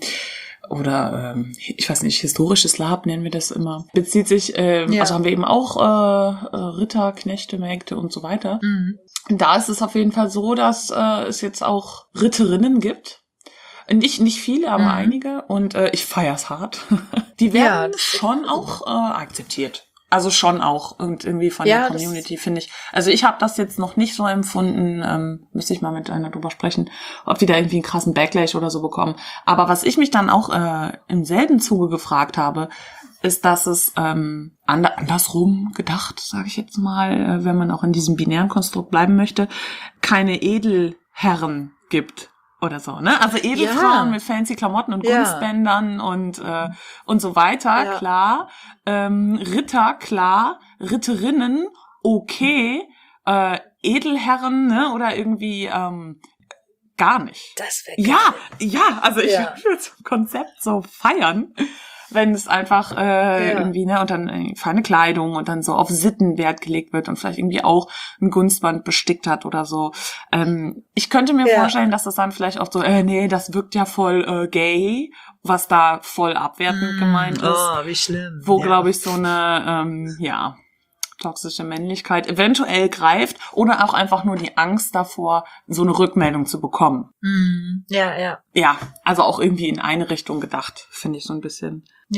oder ähm, ich weiß nicht, historisches Lab nennen wir das immer, bezieht sich, äh, ja. also haben wir eben auch äh, Ritter, Knechte, Mägde und so weiter. Mhm. Da ist es auf jeden Fall so, dass äh, es jetzt auch Ritterinnen gibt. Nicht nicht viele, aber mhm. einige. Und äh, ich feier's hart. Die werden ja, schon auch äh, akzeptiert. Also schon auch und irgendwie von ja, der Community, finde ich. Also ich habe das jetzt noch nicht so empfunden, ähm, müsste ich mal mit einer drüber sprechen, ob die da irgendwie einen krassen Backlash oder so bekommen. Aber was ich mich dann auch äh, im selben Zuge gefragt habe, ist, dass es ähm, and- andersrum gedacht, sage ich jetzt mal, äh, wenn man auch in diesem binären Konstrukt bleiben möchte, keine Edelherren gibt. Oder so, ne? Also Edelfrauen ja. mit fancy Klamotten und ja. Gunstbändern und äh, und so weiter, ja. klar. Ähm, Ritter, klar. Ritterinnen, okay. Äh, Edelherren, ne? Oder irgendwie ähm, gar nicht. Das wäre Ja, ja. Also ich ja. würde das Konzept so feiern, wenn es einfach äh, ja. irgendwie, ne, und dann äh, feine Kleidung und dann so auf Sitten Wert gelegt wird und vielleicht irgendwie auch ein Gunstband bestickt hat oder so. Ähm, ich könnte mir ja. vorstellen, dass das dann vielleicht auch so, äh, nee, das wirkt ja voll äh, gay, was da voll abwertend mm, gemeint ist. Oh, wie schlimm. Wo, ja. glaube ich, so eine, ähm, ja, toxische Männlichkeit eventuell greift oder auch einfach nur die Angst davor, so eine Rückmeldung zu bekommen. Mm, ja, ja. Ja, also auch irgendwie in eine Richtung gedacht, finde ich so ein bisschen. Ja,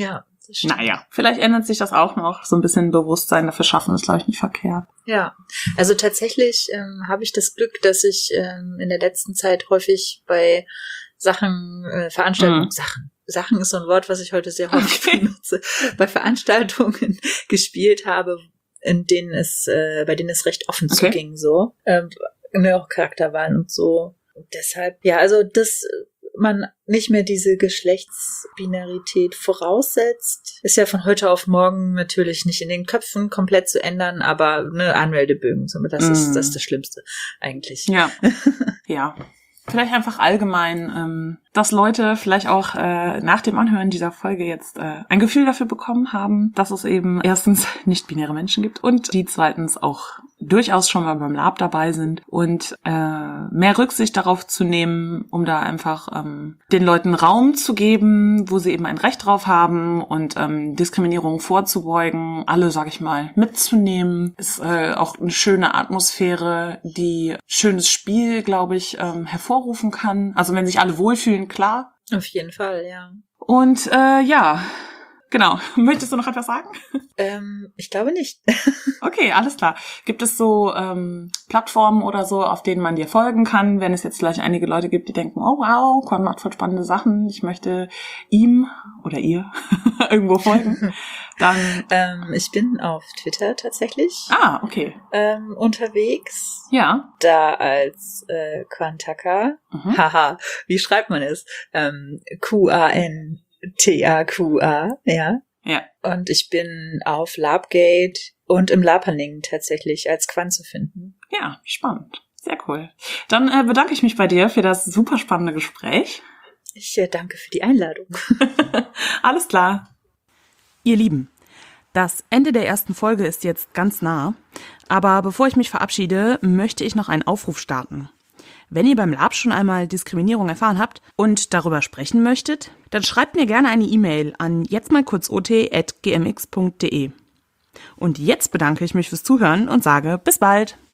das stimmt. Naja, vielleicht ändert sich das auch noch. So ein bisschen Bewusstsein dafür schaffen ist, glaube ich, nicht verkehrt. Ja, also tatsächlich ähm, habe ich das Glück, dass ich ähm, in der letzten Zeit häufig bei Sachen, äh, Veranstaltungen, mhm. Sachen, Sachen ist so ein Wort, was ich heute sehr häufig okay. benutze, bei Veranstaltungen gespielt habe, in denen es, äh, bei denen es recht offen okay. zuging, so, ähm, mir auch Charakterwahlen und so. Und deshalb, ja, also dass man nicht mehr diese Geschlechtsbinarität voraussetzt, ist ja von heute auf morgen natürlich nicht in den Köpfen komplett zu ändern, aber ne, Anmeldebögen, das mm. ist das, ist das Schlimmste eigentlich. Ja, ja. Vielleicht einfach allgemein, ähm, dass Leute vielleicht auch äh, nach dem Anhören dieser Folge jetzt äh, ein Gefühl dafür bekommen haben, dass es eben erstens nicht-binäre Menschen gibt und die zweitens auch durchaus schon mal beim Lab dabei sind und äh, mehr Rücksicht darauf zu nehmen, um da einfach ähm, den Leuten Raum zu geben, wo sie eben ein Recht drauf haben und ähm, Diskriminierung vorzubeugen, alle, sag ich mal, mitzunehmen. Ist äh, auch eine schöne Atmosphäre, die schönes Spiel, glaube ich, ähm, hervorrufen kann. Also wenn sich alle wohlfühlen, klar. Auf jeden Fall, ja. Und äh, ja, genau. Möchtest du noch etwas sagen? Ähm, ich glaube nicht. Okay, alles klar. Gibt es so ähm, Plattformen oder so, auf denen man dir folgen kann, wenn es jetzt vielleicht einige Leute gibt, die denken, oh wow, Quan macht voll spannende Sachen, ich möchte ihm oder ihr irgendwo folgen, dann... ähm, ich bin auf Twitter tatsächlich. Ah, okay. Ähm, unterwegs. Ja. Da als äh, Quantaka. Mhm. Haha, wie schreibt man es? Ähm, Q A N T A Q A, ja. Ja. Und ich bin auf Labgate und im Laperning tatsächlich als Quan zu finden. Ja, spannend. Sehr cool. Dann äh, bedanke ich mich bei dir für das super spannende Gespräch. Ich äh, danke für die Einladung. Alles klar. Ihr Lieben, das Ende der ersten Folge ist jetzt ganz nah. Aber bevor ich mich verabschiede, möchte ich noch einen Aufruf starten. Wenn ihr beim Lab schon einmal Diskriminierung erfahren habt und darüber sprechen möchtet, dann schreibt mir gerne eine E-Mail an jetztmalkurzot at gmx punkt de. Und jetzt bedanke ich mich fürs Zuhören und sage bis bald!